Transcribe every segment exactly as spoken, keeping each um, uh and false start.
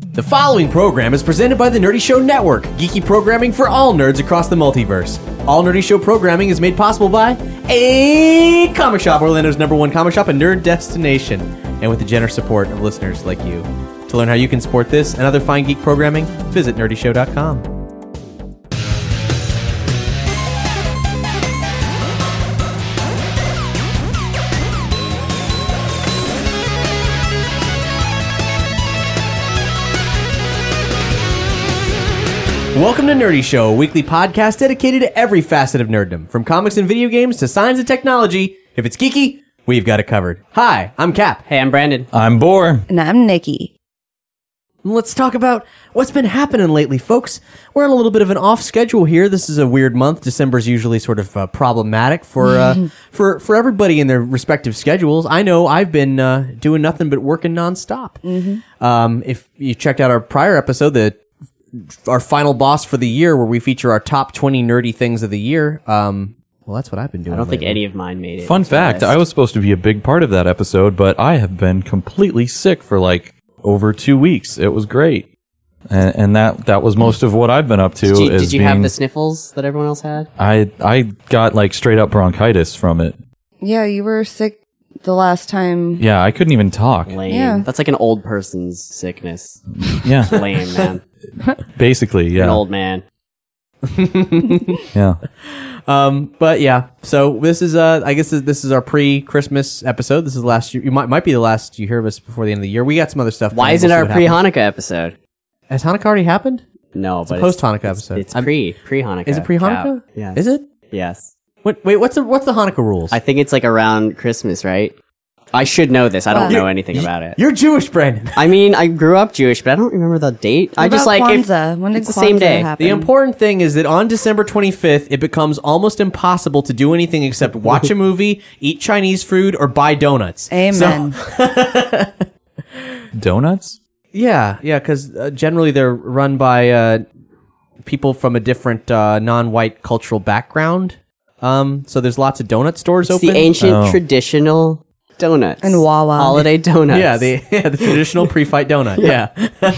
The following program is presented by the Nerdy Show Network, geeky programming for all nerds across the multiverse. All Nerdy Show programming is made possible by a comic shop, Orlando's number one comic shop and nerd destination, and with the generous support of listeners like you. To learn how you can support this and other fine geek programming, visit nerdy show dot com. Welcome to Nerdy Show, a weekly podcast dedicated to every facet of nerddom, from comics and video games to science and technology. If it's geeky, we've got it covered. Hi, I'm Cap. Hey, I'm Brandon. I'm Boar. And I'm Nikki. Let's talk about what's been happening lately, folks. We're on a little bit of an off schedule here. This is a weird month. December's usually sort of uh, problematic for uh, for for everybody in their respective schedules. I know I've been uh, doing nothing but working nonstop. Mm-hmm. Um, if you checked out our prior episode, the our final boss for the year, where we feature our top twenty nerdy things of the year. Um, well, that's what I've been doing. I don't lately. think any of mine made it. Fun fact, I was supposed to be a big part of that episode, but I have been completely sick for like over two weeks. It was great. And, and that, that was most of what I've been up to. Did you, is did you being, have the sniffles that everyone else had? I, I got like straight up bronchitis from it. Yeah, you were sick the last time. Yeah, I couldn't even talk. Lame. Yeah. That's like an old person's sickness. Yeah, Lame, man. basically, yeah. An old man. Yeah. Um, but yeah, so this is uh, I guess this, this is our pre-Christmas episode. This is the last. You might might be the last you hear of us before the end of the year. We got some other stuff. Why planned. isn't We'll our see what happens. pre-Hanukkah episode? Has Hanukkah already happened? No, It's a but post-Hanukkah episode. It's I'm- pre pre-Hanukkah. Is it pre-Hanukkah? Cap. Yes. Is it? Yes. Wait, wait, what's the what's the Hanukkah rules? I think it's like around Christmas, right? I should know this. I don't What? know anything about it. You're Jewish, Brandon. I mean, I grew up Jewish, but I don't remember the date. I What just about like if Kwanzaa? When did it's the same Kwanzaa day. happen? The important thing is that on December twenty-fifth, it becomes almost impossible to do anything except watch a movie, eat Chinese food, or buy donuts. Amen. So, Donuts? yeah, yeah, because uh, generally they're run by uh, people from a different uh, non-white cultural background. Um, so there's lots of donut stores It's open. the ancient Oh. traditional donuts. And Wawa. Holiday donuts. Yeah, the yeah, the traditional pre-fight donut. Yeah.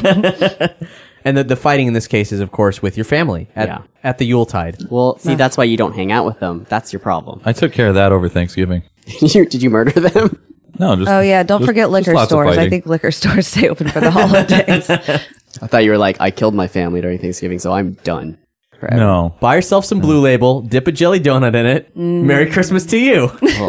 And the, the fighting in this case is, of course, with your family at, Yeah. at the Yuletide. Well, see, that's why you don't hang out with them. That's your problem. I took care of that over Thanksgiving. you, did you murder them? No, just. Oh, yeah. Don't just- forget just liquor lots of stores. I fighting. think liquor stores stay open for the holidays. I thought you were like, I killed my family during Thanksgiving, so I'm done. Forever. No. Buy yourself some Blue Label, dip a jelly donut in it. Merry Christmas to you.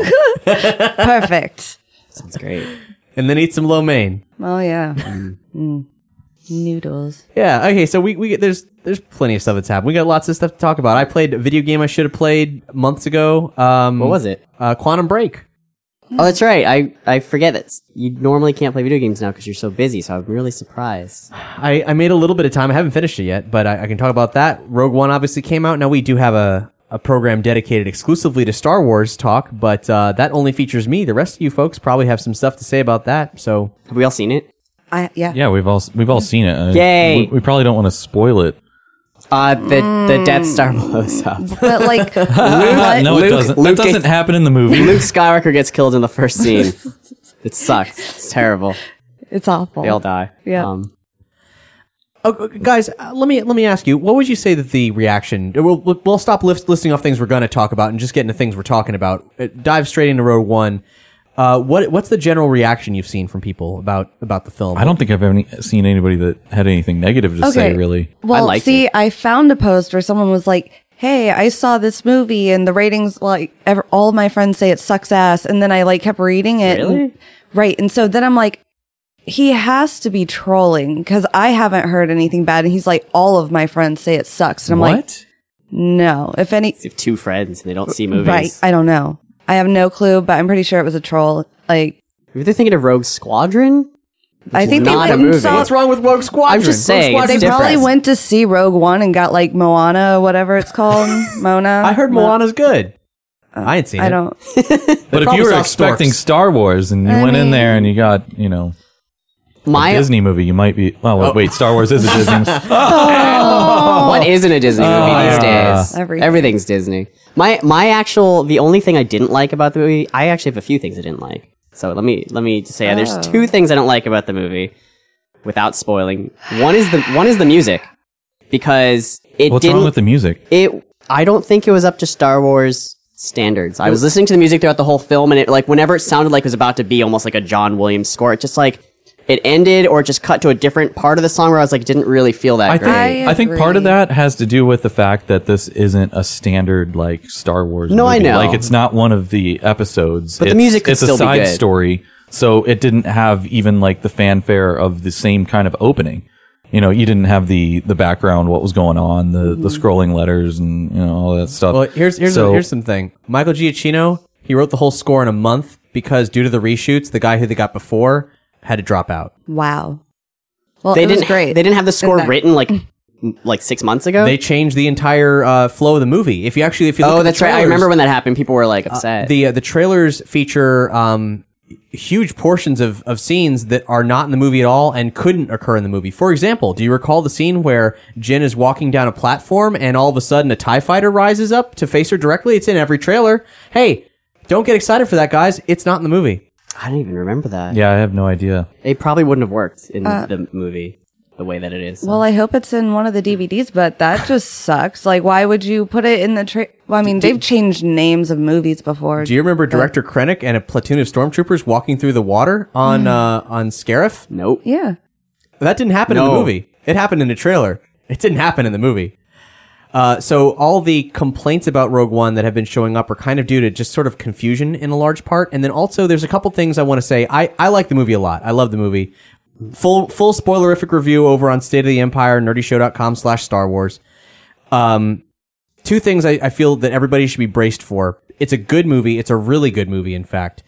Perfect. Sounds great. And then eat some lo mein. Oh, yeah. Mm. Noodles. Yeah, okay, so we, we get, there's there's plenty of stuff that's happened. We got lots of stuff to talk about. I played a video game I should have played months ago. Um, What was it? Uh, Quantum Break. Oh, that's right. I, I forget that you normally can't play video games now because you're so busy, so I'm really surprised. I, I made a little bit of time. I haven't finished it yet, but I, I can talk about that. Rogue One obviously came out. Now we do have a, a program dedicated exclusively to Star Wars talk, but uh, that only features me. The rest of you folks probably have some stuff to say about that. So Have we all seen it? I Yeah. Yeah, we've all we've all seen it. Uh, Yay! We, we probably don't want to spoil it. Uh, the, the Death Star blows up. But, like, what? No, Luke- it doesn't. Luke that doesn't gets- happen in the movie. Luke Skywalker gets killed in the first scene. It sucks. It's terrible. It's awful. They all die. Yeah. Um, Oh, guys, uh, let me let me ask you, what would you say that the reaction? We'll we'll we'll stop list, listing off things we're going to talk about and just get into things we're talking about. Uh, dive straight into Rogue One. Uh, what what's the general reaction you've seen from people about about the film? I don't think I've ever seen anybody that had anything negative to say, really. Well, liked see, it. I found a post where someone was like, hey, I saw this movie and the ratings, like, ever, all of my friends say it sucks ass. And then I, like, kept reading it. Really? And- right. And so then I'm like, he has to be trolling because I haven't heard anything bad. And he's like, all of my friends say it sucks. And I'm like, What? no. If any, you have two friends and they don't see movies. right. I don't know. I have no clue, but I'm pretty sure it was a troll. Like, Maybe they're thinking of Rogue Squadron? I think they not went a and movie. saw. What's wrong with Rogue Squadron? I'm just Rogue saying, Squadron's it's They different. probably went to see Rogue One and got like Moana, whatever it's called. Mona. I heard Mo- Moana's good. I ain't seen it. I don't. But if probably you were saw expecting storks. Star Wars and you I went in mean- there and you got, you know, a My Disney movie, you might be. Well, wait, wait, Star Wars is a Disney. What isn't a Disney movie these yeah. days? Everything. Everything's Disney. My my actual the only thing I didn't like about the movie, I actually have a few things I didn't like. So let me let me just say there's Oh. two things I don't like about the movie. without spoiling. One is the one is the music, because it What's didn't. wrong with the music? It. I don't think it was up to Star Wars standards. I was listening to the music throughout the whole film, and it like whenever it sounded like it was about to be almost like a John Williams score, it just like it ended or it just cut to a different part of the song where I was like, it didn't really feel that I great. think I I, think part of agree. that has to do with the fact that this isn't a standard like Star Wars. No, I movie. know. Like it's not one of the episodes. But the It's- music could it's still a be side good. story, so it didn't have even like the fanfare of the same kind of opening. You know, you didn't have the the background, what was going on, the the scrolling letters, and you know all that stuff. Well, here's here's So- here's something. Michael Giacchino, he wrote the whole score in a month because due to the reshoots, the guy who they got before had to drop out. Wow. Well, They it was didn't. great. They didn't have the score that- written like m- like six months ago. They changed the entire uh, flow of the movie. If you actually, if you look oh, at that's the right. I trailers, remember when that happened. People were like upset. the uh, the trailers feature um, huge portions of, of scenes that are not in the movie at all and couldn't occur in the movie. For example, do you recall the scene where Jin is walking down a platform and all of a sudden a TIE fighter rises up to face her directly? It's in every trailer. Hey, don't get excited for that, guys. It's not in the movie. I don't even remember that. yeah, I have no idea. It probably wouldn't have worked in the movie the way that it is. Well, I hope it's in one of the D V Ds, but that just sucks. Like, why would you put it in the tra- Well, I mean, they've changed names of movies before. Do you remember Director Krennic and a platoon of stormtroopers walking through the water on uh, on Scarif? nope. Yeah. That didn't happen in the No. movie. It happened in the trailer. It didn't happen in the movie. Uh, so all the complaints about Rogue One that have been showing up are kind of due to just sort of confusion in a large part. And then also there's a couple things I want to say. I, I like the movie a lot. I love the movie. Full full spoilerific review over on State of the Empire, nerdyshow.com slash Star Wars. Um, two things I, I feel that everybody should be braced for. It's a good movie. It's a really good movie, in fact.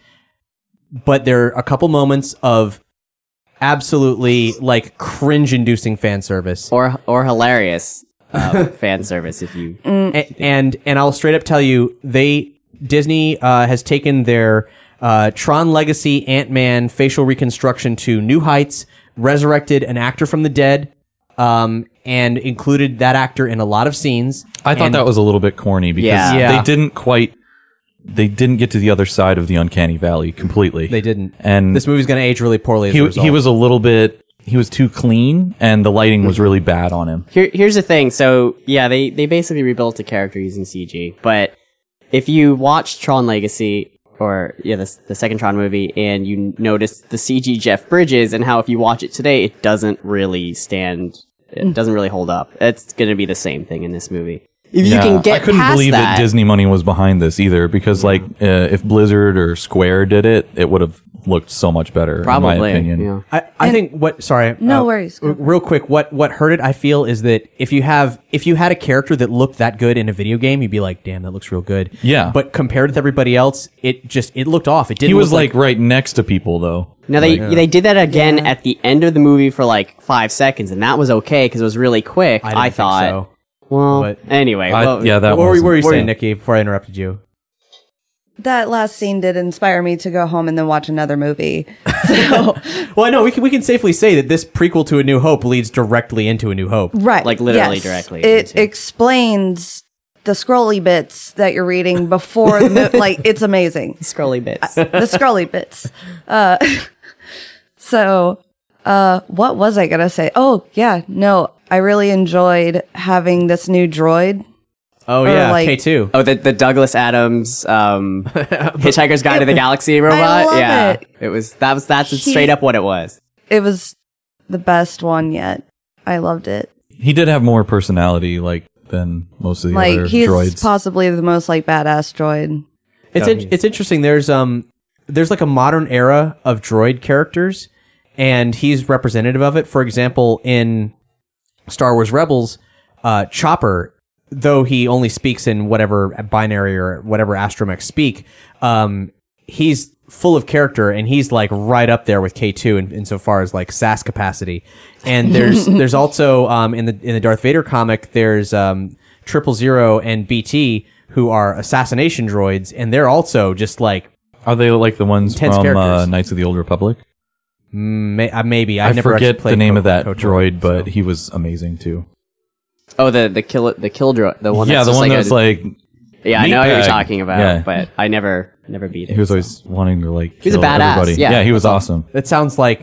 But there are a couple moments of absolutely like cringe-inducing fan service. Or or hilarious uh, fan service if you. A- and and I'll straight up tell you, they Disney uh, has taken their uh, Tron Legacy Ant-Man facial reconstruction to new heights, resurrected an actor from the dead, um, and included that actor in a lot of scenes. I thought And- that was a little bit corny because Yeah. Yeah. they didn't quite. They didn't get to the other side of the uncanny valley completely. They didn't. And This movie's going to age really poorly as a he result. he was a little bit. He was too clean, and the lighting was really bad on him. Here, here's the thing. So yeah, they they basically rebuilt the character using C G. But if you watch Tron Legacy or yeah, the the second Tron movie, and you notice the C G Jeff Bridges and how if you watch it today, it doesn't really stand. It doesn't really hold up. It's going to be the same thing in this movie. If you Yeah, can get I couldn't past believe that. that, Disney money was behind this either, because like uh, if Blizzard or Square did it, it would have looked so much better. probably. in my opinion. Yeah. I, I think what sorry No uh, worries. Go. r- real quick what what hurt it I feel is that if you have if you had a character that looked that good in a video game you'd be like damn that looks real good Yeah. but compared with everybody else it just it looked off it didn't He was look like right next to people though. Now they they did that again at the end of the movie for like five seconds, and that was okay because it was really quick. I, I, didn't think thought. so. Well, But- anyway, I- well, yeah, that what were, was. what were you What- saying Nikki before I interrupted you That last scene did inspire me to go home and then watch another movie. So, well I know we can we can safely say that this prequel to A New Hope leads directly into A New Hope right. Like, literally yes. directly It into- explains the scrolly bits that you're reading before the mo- like it's amazing. scrolly bits. The scrolly bits. Uh, so, uh, what was I gonna say? Oh, yeah, no, I really enjoyed having this new droid. oh or, yeah like- K two Oh, the the Douglas Adams um, Hitchhiker's Guide to the Galaxy robot. love yeah, it. was that was that's He- straight up what it was. It was the best one yet. I loved it. He did have more personality, like than most of the Like other he's droids. possibly the most like badass droid. It's in, it's interesting. There's um there's like a modern era of droid characters, and he's representative of it. For example, in Star Wars Rebels, uh, Chopper, though he only speaks in whatever binary or whatever astromech speak, um, he's full of character, and he's like right up there with K two in, insofar as like sass capacity. And there's there's also um in the in the Darth Vader comic, there's um Triple Zero and B T, who are assassination droids, and they're also just like Are they like the ones Intense from uh, characters. Knights of the Old Republic? may, uh, maybe I've I never forget actually played the name Co- of that KOTOR, droid, but so. he was amazing too. Oh, the the kill the kill droid, the one. yeah, that's the just one like that's a, like yeah, I know what you're meatbag. talking about, Yeah. but I never never beat it. he was so. always wanting to like. He was a kill badass, everybody. yeah. he was awesome. That sounds like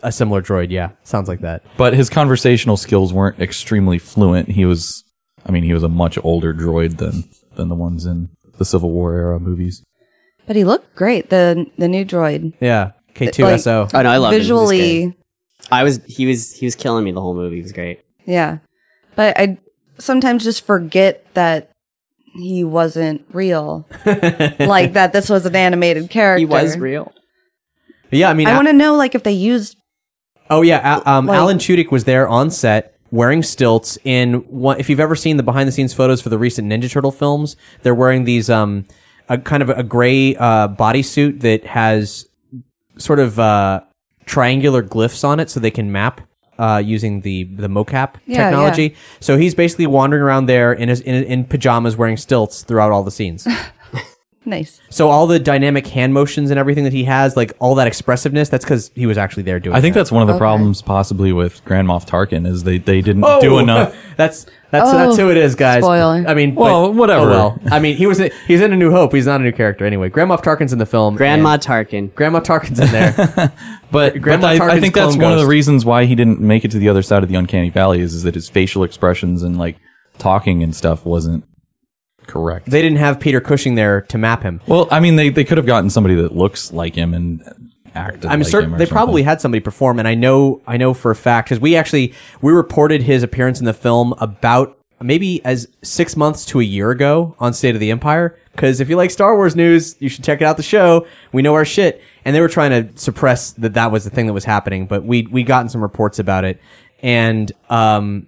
a similar droid. Yeah, sounds like that. But his conversational skills weren't extremely fluent. He was, I mean, he was a much older droid than than the ones in the Civil War era movies. But he looked great. The the new droid. Yeah, K two S O. Oh no, I love visually. I was he was he was killing me the whole movie. It was great. Yeah, but I sometimes just forget that he wasn't real. Like that this was an animated character. He was real. Yeah, I mean, I a- want to know like if they used. oh yeah, a- um, like- Alan Tudyk was there on set wearing stilts. In one, if you've ever seen the behind the scenes photos for the recent Ninja Turtle films, they're wearing these um a kind of a gray uh bodysuit that has sort of uh triangular glyphs on it, so they can map uh using the the mocap Yeah, technology. yeah. So he's basically wandering around there in his in, in pajamas wearing stilts throughout all the scenes. Nice. So all the dynamic hand motions and everything that he has, like all that expressiveness, that's because he was actually there doing I think that. that's one of the Okay. problems possibly with Grand Moff Tarkin is they, they didn't Oh! do enough. that's that's Oh, that's who it is, guys. spoiler. I mean, Well, but- whatever. oh, well, I mean, he was he's in A New Hope. He's not a new character anyway. Grand Moff Tarkin's in the film. Grandma and Tarkin. Grandma Tarkin's in there. But, Grand but Moff I, I Tarkin's think that's clone one of the ghost. reasons why he didn't make it to the other side of the Uncanny Valley is, is that his facial expressions and like talking and stuff wasn't correct. They didn't have Peter Cushing there to map him. Well, I mean, they, they could have gotten somebody that looks like him and acted I'm like certain him or they probably something. had somebody perform, and I know I know for a fact because we actually we reported his appearance in the film about maybe as six months to a year ago on State of the Empire. Because if you like Star Wars news, you should check out the show. We know our shit, and they were trying to suppress that that was the thing that was happening, but we we gotten some reports about it, and um,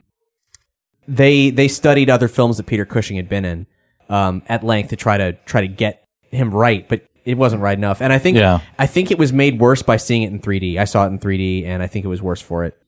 they they studied other films that Peter Cushing had been in um at length to try to try to get him right, but it wasn't right enough. And I think Yeah. I think it was made worse by seeing it in three D. I saw it in three D, and I think it was worse for it.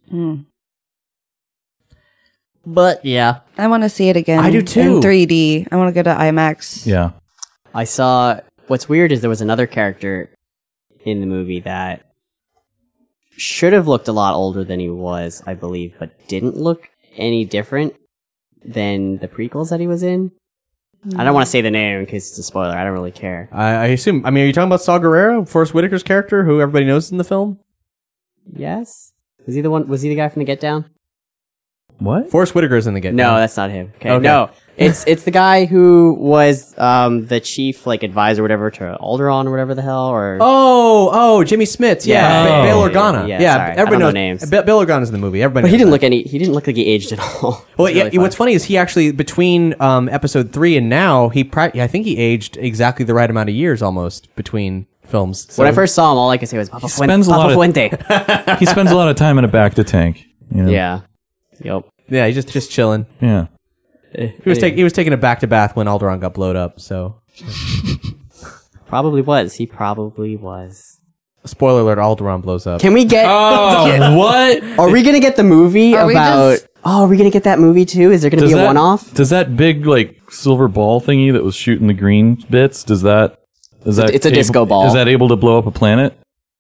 But yeah, I want to see it again. I do too. In three D. I want to go to IMAX. Yeah. I saw. What's weird is there was another character in the movie that should have looked a lot older than he was, I believe, but didn't look any different than the prequels that he was in. I don't want to say the name in case it's a spoiler. I don't really care. I, I assume. I mean, are you talking about Saw Gerrera, Forrest Whitaker's character, who everybody knows in the film? Yes, was he the one? Was he the guy from the Get Down? What? Forrest Whitaker's in the Get No, Down. that's not him. Okay, Okay. no, it's it's the guy who was um the chief like advisor, or whatever, to Alderaan or whatever the hell. Or Oh, oh, Jimmy Smits. Yeah, Yeah. Ba- Oh. Bail Organa. Yeah, Yeah, sorry. I everybody don't know knows names. Ba- Bail Organa's in the movie. Everybody. but he knows didn't that. look any. He didn't look like he aged at all. Well, It's yeah. really What's fun. funny is he actually between um, episode three and now he pra- I think he aged exactly the right amount of years almost between films. So When I first saw him, all I could say was Papa, Fuen- spends a Papa lot of- Fuente. He spends a lot of time in a back to tank. You know? Yeah. Yep. yeah, he's just just chilling. Yeah. He was taking he was taking a back to bath when Alderaan got blowed up. So Probably was. He probably was. spoiler alert: Alderaan blows up. Can we get? Oh, what? Are we gonna get the movie Are we about? just- Oh, are we gonna get that movie too? Is there gonna Does be a that, one-off? Does that big like silver ball thingy that was shooting the green bits? Does that? Is that? it's a able- disco ball. Is that able to blow up a planet?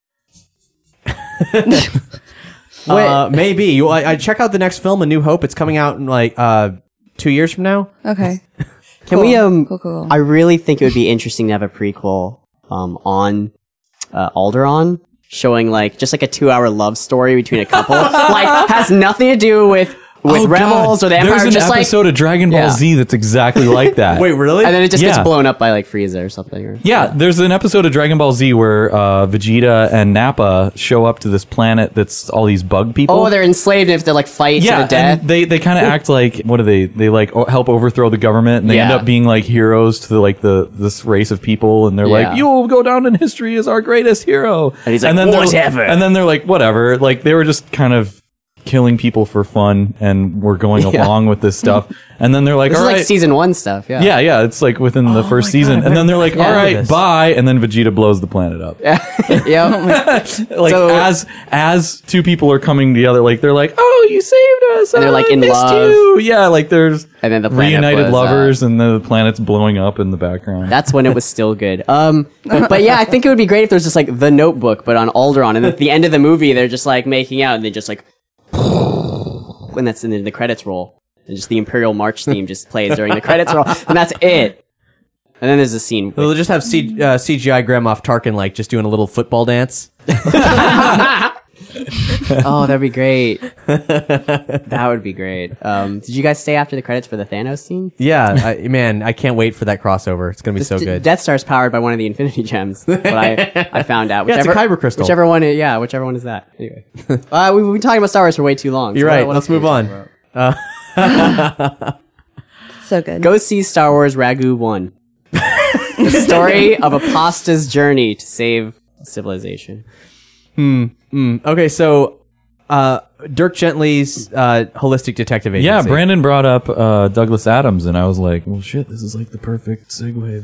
Uh, maybe you. I, I check out the next film, A New Hope. It's coming out in like uh, two years from now. Okay. Can we? Um, Cool, cool, cool. I really think it would be interesting to have a prequel um on uh, Alderaan, showing like just like a two-hour love story between a couple. Like has nothing to do with with Oh, Rebels God. or the Empire. There's an just like, episode of Dragon Ball Yeah. Z that's exactly like that. Wait, really? and then it just Yeah. gets blown up by like Frieza or something. Or, Yeah, there's an episode of Dragon Ball Z where uh, Vegeta and Nappa show up to this planet that's all these bug people. Oh, they're enslaved and have to like fight yeah, to the death. and they they kind of act like what do they? They like o- help overthrow the government, and they end Yeah. up being like heroes to the, like the this race of people, and they're Yeah. like, "You'll go down in history as our greatest hero." And he's like, then they're- "Whatever." And then they're like, "Whatever." Like they were just kind of killing people for fun, and we're going Yeah. along with this stuff. And then they're like, This "All is like right." season one stuff. Yeah. yeah, yeah, it's like within the first season, and then they're like, Yeah. "All right, This. bye," and then Vegeta blows the planet up. yeah. Like So- as as two people are coming together, like they're like, "Oh, you saved us!" And they're, Oh, like, I in missed love. you." Yeah, like there's And then the planet reunited was, lovers, and the planet's blowing up in the background. That's when it was still good. Um, but, but yeah, I think it would be great if there's just like The Notebook, but on Alderaan, and at the end of the movie, they're just like making out, and they just like, when that's in the, the credits roll, and just the Imperial March theme just plays during the credits roll, and that's it. And then there's a scene. They'll just have C- uh, C G I Grand Moff Tarkin like just doing a little football dance. Oh, that'd be great. That would be great. Um, did you guys stay after the credits for the Thanos scene? Yeah, I, man, I can't wait for that crossover. It's gonna be so D- good. Death Star's powered by one of the Infinity Gems. What I, I found out. Yeah, it's a Kyber crystal. Whichever one. Is, yeah, whichever one is that. Anyway, uh, we've been talking about Star Wars for way too long. You're so right. what- what Let's else move can we on. talk about? So good. Go see Star Wars Ragu One. The story of a pasta's journey to save civilization. Okay, so uh, Dirk Gently's uh, holistic detective agency. Yeah, Brandon brought up uh, Douglas Adams, and I was like, well, shit, this is like the perfect segue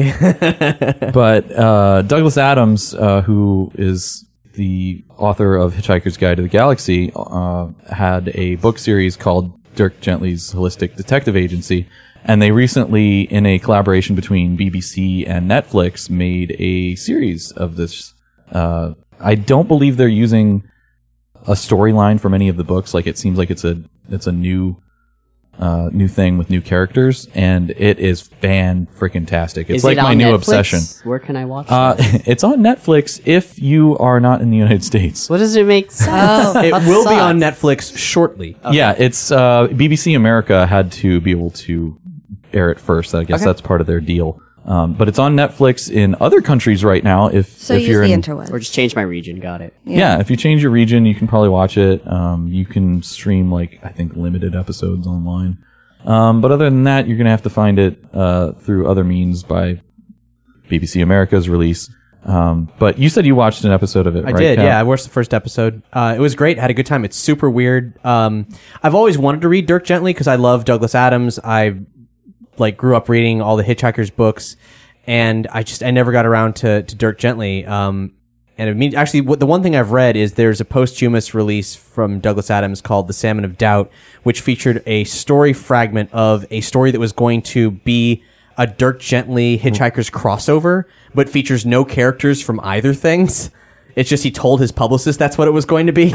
there. But uh, Douglas Adams, uh, who is the author of Hitchhiker's Guide to the Galaxy, uh, had a book series called Dirk Gently's Holistic Detective Agency. And they recently, in a collaboration between B B C and Netflix, made a series of this. Uh, I don't believe they're using a storyline from any of the books. Like, it seems like it's a it's a new uh, new thing with new characters, and it is fan freaking tastic. It's Is like it my on new Netflix? obsession. Where can I watch Uh, that? it's on Netflix if you are not in the United States. What does it make sense? It That will be sucks. on Netflix shortly. Yeah, it's uh, B B C America had to be able to air it first. I guess Okay. that's part of their deal. Um, but it's on Netflix in other countries right now. If So if use you're the in, interwebs. Or just change my region. Got it. yeah. if you change your region, you can probably watch it. Um, you can stream like I think limited episodes online. Um, but other than that, you're gonna have to find it uh, through other means by B B C America's release. Um, but you said you watched an episode of it, I right? did, Cal? yeah. I watched the first episode. Uh, it was great. Had a good time. It's super weird. Um, I've always wanted to read Dirk Gently because I love Douglas Adams. I like grew up reading all the Hitchhiker's books, and I just I never got around to to Dirk Gently. Um, and it mean, actually, what, the one thing I've read is there's a posthumous release from Douglas Adams called The Salmon of Doubt, which featured a story fragment of a story that was going to be a Dirk Gently Hitchhiker's crossover, but features no characters from either things. It's just he told his publicist that's what it was going to be,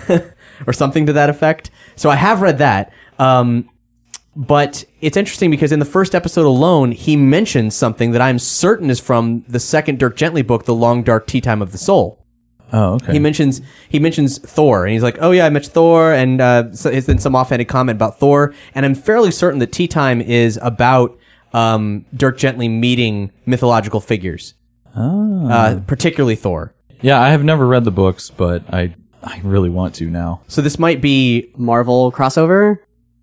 or something to that effect. So I have read that. Um, but it's interesting because in the first episode alone, he mentions something that I'm certain is from the second Dirk Gently book, The Long Dark Tea Time of the Soul. Oh, okay. He mentions he mentions Thor, and he's like, "Oh yeah, I mentioned Thor," and uh, so it's then some offhanded comment about Thor. And I'm fairly certain that Tea Time is about um, Dirk Gently meeting mythological figures, Oh. uh, particularly Thor. Yeah, I have never read the books, but I I really want to now. So this might be. Marvel crossover.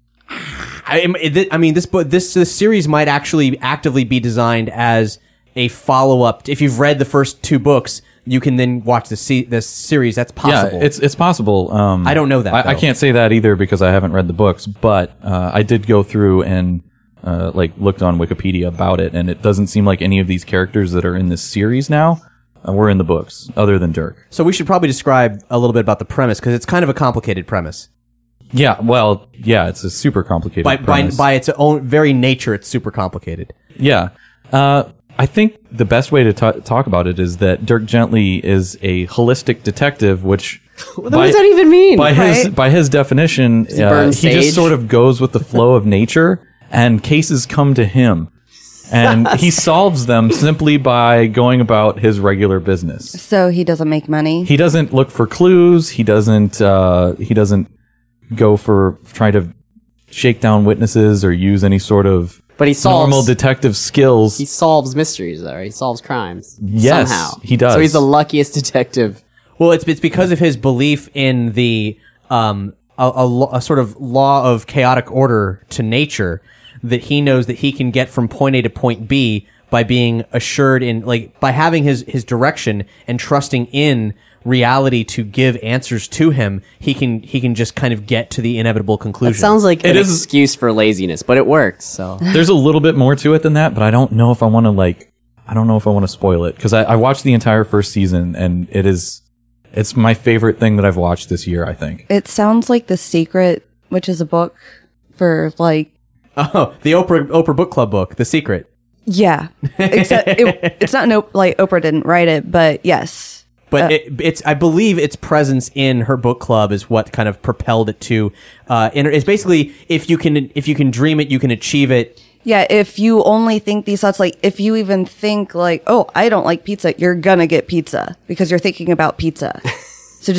I, it- I mean, this book, this, this series might actually actively be designed as a follow up. If you've read the first two books, you can then watch the se- this series. That's possible. Yeah, it's it's possible. Um, I don't know that, I, I though. can't say that either because I haven't read the books. But uh, I did go through and uh, like looked on Wikipedia about it, and it doesn't seem like any of these characters that are in this series now uh, were in the books, other than Dirk. So we should probably describe a little bit about the premise because it's kind of a complicated premise. Yeah, well, yeah, it's a super complicated By by premise. by its own very nature, it's super complicated. Yeah. Uh, I think the best way to ta talk about it is that Dirk Gently is a holistic detective, which What does that even mean? by his Right? by his definition, he uh, burn he sage? just sort of goes with the flow of nature, and cases come to him, and he solves them simply by going about his regular business. So he doesn't make money. He doesn't look for clues. He doesn't. Uh, he doesn't go for trying to shake down witnesses or use any sort of But he solves- normal detective skills. He solves mysteries, though. Right? He solves crimes. Yes, somehow he does. So he's the luckiest detective. Well, it's it's because of his belief in the um a, a, lo- a sort of law of chaotic order to nature that he knows that he can get from point A to point B by being assured in like by having his his direction and trusting in reality to give answers to him. He can he can just kind of get to the inevitable conclusion. It sounds like It an is- excuse for laziness, but it works. So There's a little bit more to it than that, but I don't know if I want to like. I don't know if I want to spoil it because I, I watched the entire first season and it is. It's my favorite thing that I've watched this year. I think. It sounds like The Secret, which is a book for like, Oh, the Oprah Oprah Book Club book, The Secret. yeah. Except it, it's not an op- like Oprah didn't write it, but yes. But it, it's, I believe its presence in her book club is what kind of propelled it to, uh, and it's basically, if you can, if you can dream it, you can achieve it. Yeah, if you only think these thoughts, like if you even think like, oh, I don't like pizza, you're gonna get pizza because you're thinking about pizza. So just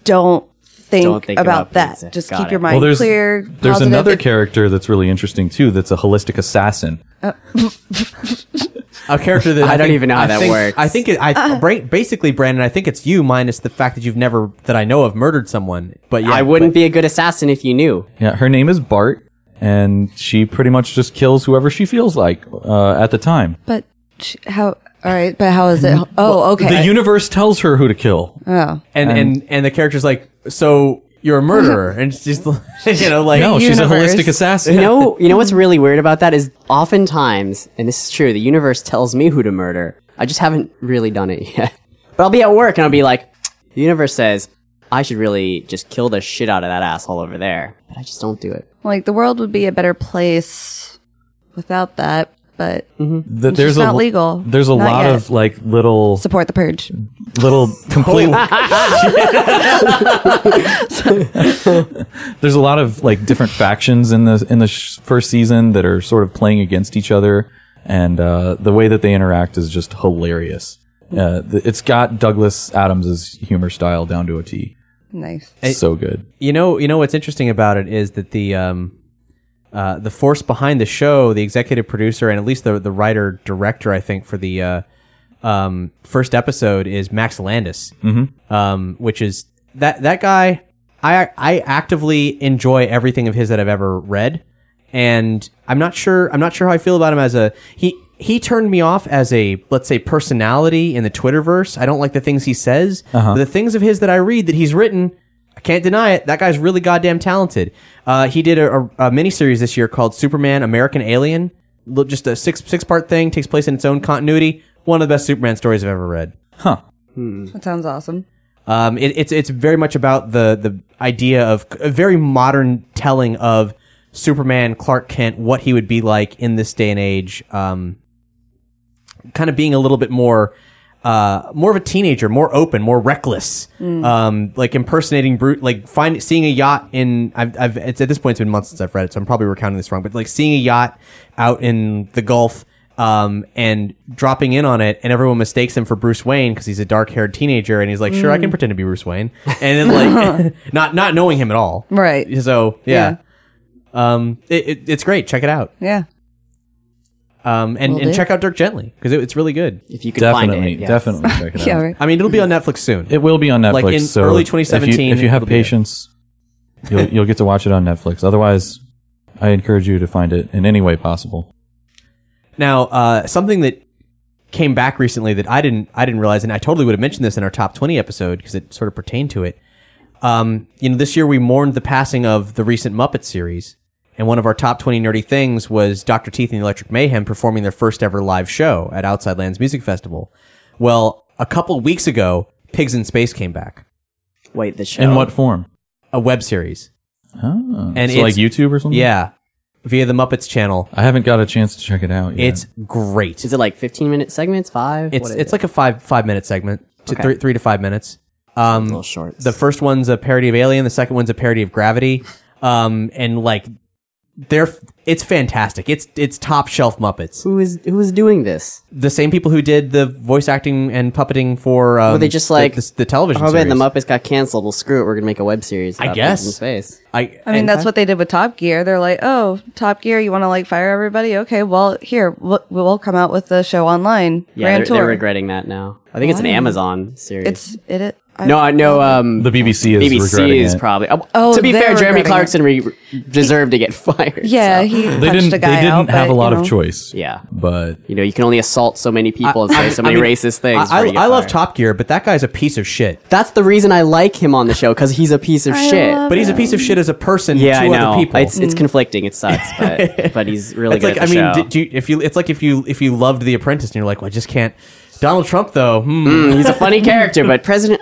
don't think, Don't think about, about that. pizza. Just Got keep it. your mind Well, there's clear. there's positive. another If- character that's really interesting too. That's a holistic assassin. A character that I don't think- even know how I that think- works. I think it, I bra- basically, Brandon. I think it's you, minus the fact that you've never, that I know of, murdered someone. But yeah, I wouldn't be a good assassin if you knew. Yeah, her name is Bart, and she pretty much just kills whoever she feels like uh, at the time. But sh- how? All right, but how is it? Oh, okay. The universe tells her who to kill. oh, And, and and the character's like, so you're a murderer, and she's you know like No, she's a universe. holistic assassin. You know, you know what's really weird about that is oftentimes, and this is true, the universe tells me who to murder. I just haven't really done it yet. But I'll be at work and I'll be like, the universe says I should really just kill the shit out of that asshole over there. But I just don't do it. like the world would be a better place without that. But Th- it's there's just a not legal. There's a Not lot yet. of like little support the purge. little complete. There's a lot of like different factions in the in the sh- first season that are sort of playing against each other, and uh, the way that they interact is just hilarious. Uh, th- it's got Douglas Adams' humor style down to a T. Nice. So good. you know you know what's interesting about it is that the um uh the force behind the show, the executive producer, and at least the the writer director, I think, for the uh um first episode is Max Landis, mm-hmm. um which is that that guy. I I actively enjoy everything of his that I've ever read, and I'm not sure I'm not sure how I feel about him as a he. He turned me off as a, let's say, personality in the Twitterverse. I don't like the things he says. Uh-huh. But the things of his that I read that he's written, I can't deny it. That guy's really goddamn talented. Uh, he did a, a, a miniseries this year called Superman American Alien. Look, just a six six part thing, takes place in its own continuity. One of the best Superman stories I've ever read. Huh. That sounds awesome. Um, it, it's it's very much about the the idea of a very modern telling of Superman, Clark Kent, what he would be like in this day and age. Um, kind of being a little bit more, uh, more of a teenager, more open, more reckless. Um, like impersonating brute, like find seeing a yacht in. I've, I've it's at this point it's been months since I've read it, so I'm probably recounting this wrong. But like seeing a yacht out in the Gulf. Um, and dropping in on it, and everyone mistakes him for Bruce Wayne because he's a dark-haired teenager, and he's like, "Sure, I can pretend to be Bruce Wayne," and then like, not not knowing him at all, Right. So yeah, um, it, it, it's great. Check it out. Yeah. Um, and, Will and do. check out Dirk Gently because it, it's really good. If you can Definitely, find it. yes. definitely check it out. Yeah. Right. I mean, it'll be on Netflix soon. It will be on Netflix. Like in so early if you- twenty seventeen, If you, have it'll be there. patience, you'll, you'll get to watch it on Netflix. Otherwise, I encourage you to find it in any way possible. Now, uh, something that came back recently that I didn't I didn't realize, and I totally would have mentioned this in our top twenty episode because it sort of pertained to it. Um, you know, this year we mourned the passing of the recent Muppet series, and one of our top twenty nerdy things was Doctor Teeth and the Electric Mayhem performing their first ever live show at Outside Lands Music Festival. Well, a couple weeks ago, Pigs in Space came back, Wait, the show. In what form? a web series. Oh, And so like it's- YouTube or something? Yeah, via the Muppets channel. I haven't got a chance to check it out yet. It's great. Is it like fifteen minute segments? Five? It's What is it's it? like a five five minute segment, to Okay. three, three to five minutes. Um, little shorts. The first one's a parody of Alien. The second one's a parody of Gravity. Um, and like, they're it's fantastic. It's it's top shelf Muppets. Who is who is doing this? The same people who did the voice acting and puppeting for um, Were they just the- like the, the television Oh man, series. the Muppets got canceled. Well, screw it. We're gonna make a web series. I about guess. Pigs in Space. I, I mean, and- that's what they did with Top Gear. They're like, oh, Top Gear, you want to like fire everybody? Okay, well, here, we'll, we'll come out with the show online. Yeah, Grand they're, they're tour. regretting that now. I think it's an Why? Amazon series. It's, it, it I, no, I know. Um, The B B C is B B C regretting is it. probably. Oh, Oh, to be they're fair, Jeremy regretting Clarkson re- deserved to get fired. Yeah, so. he They punched didn't. a guy They didn't out, have but, a lot you of know. choice. Yeah. but You know, you can only assault so many people and say so I many mean, racist things. I, before you get I, I love fired. Top Gear, but that guy's a piece of shit. That's the reason I like him on the show because he's a piece of I shit. love But he's a piece of shit as a person yeah, to I know. other people. It's it's conflicting. It sucks, but but he's really It's good like at I the mean, show. did you, if you, it's like if you if you loved The Apprentice and you're like, well, I just can't. Donald Trump though, hmm. Mm, he's a funny character, but President.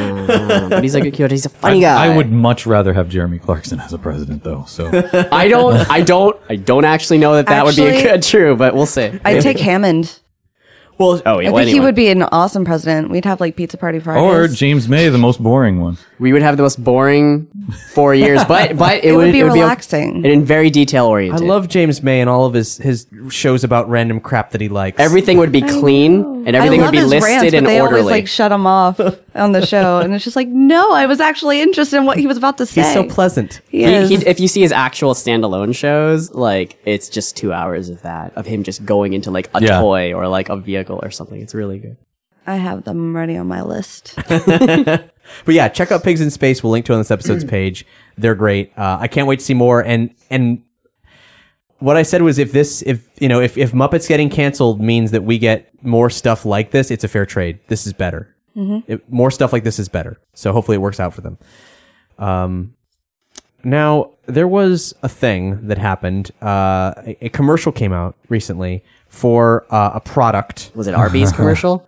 Uh, but he's like a he's a funny guy. I would much rather have Jeremy Clarkson as a president, though. So I don't. I don't. I don't actually know that that would be Actually- a good true, but we'll see. I'd take Hammond. Well, Oh, yeah. I well, think he anyway. would be an awesome president. We'd have like pizza party Fridays. Or James May, the most boring one. We would have the most boring four years, but but it, It would be it relaxing. and in very detail I oriented. love James May and all of his his shows about random crap that he likes. everything would be clean and everything I would love be his listed rants, and but they orderly. always like shut him off on the show, and it's just like, no, I was actually interested in what he was about to say. He's so pleasant. He He- is. he- if you see his actual standalone shows, like it's just two hours of that, of him just going into like a Yeah. toy or like a vehicle or something. It's really good. I have them ready on my list. But yeah, check out Pigs in Space. We'll link to it on this episode's page. They're great. Uh, I can't wait to see more. And and what I said was, if this, if you know, if if Muppets getting canceled means that we get more stuff like this, it's a fair trade. This is better. It, more stuff like this is better. So hopefully it works out for them. Um, now there was a thing that happened. Uh, a, a commercial came out recently for uh, a product. Was it Arby's commercial?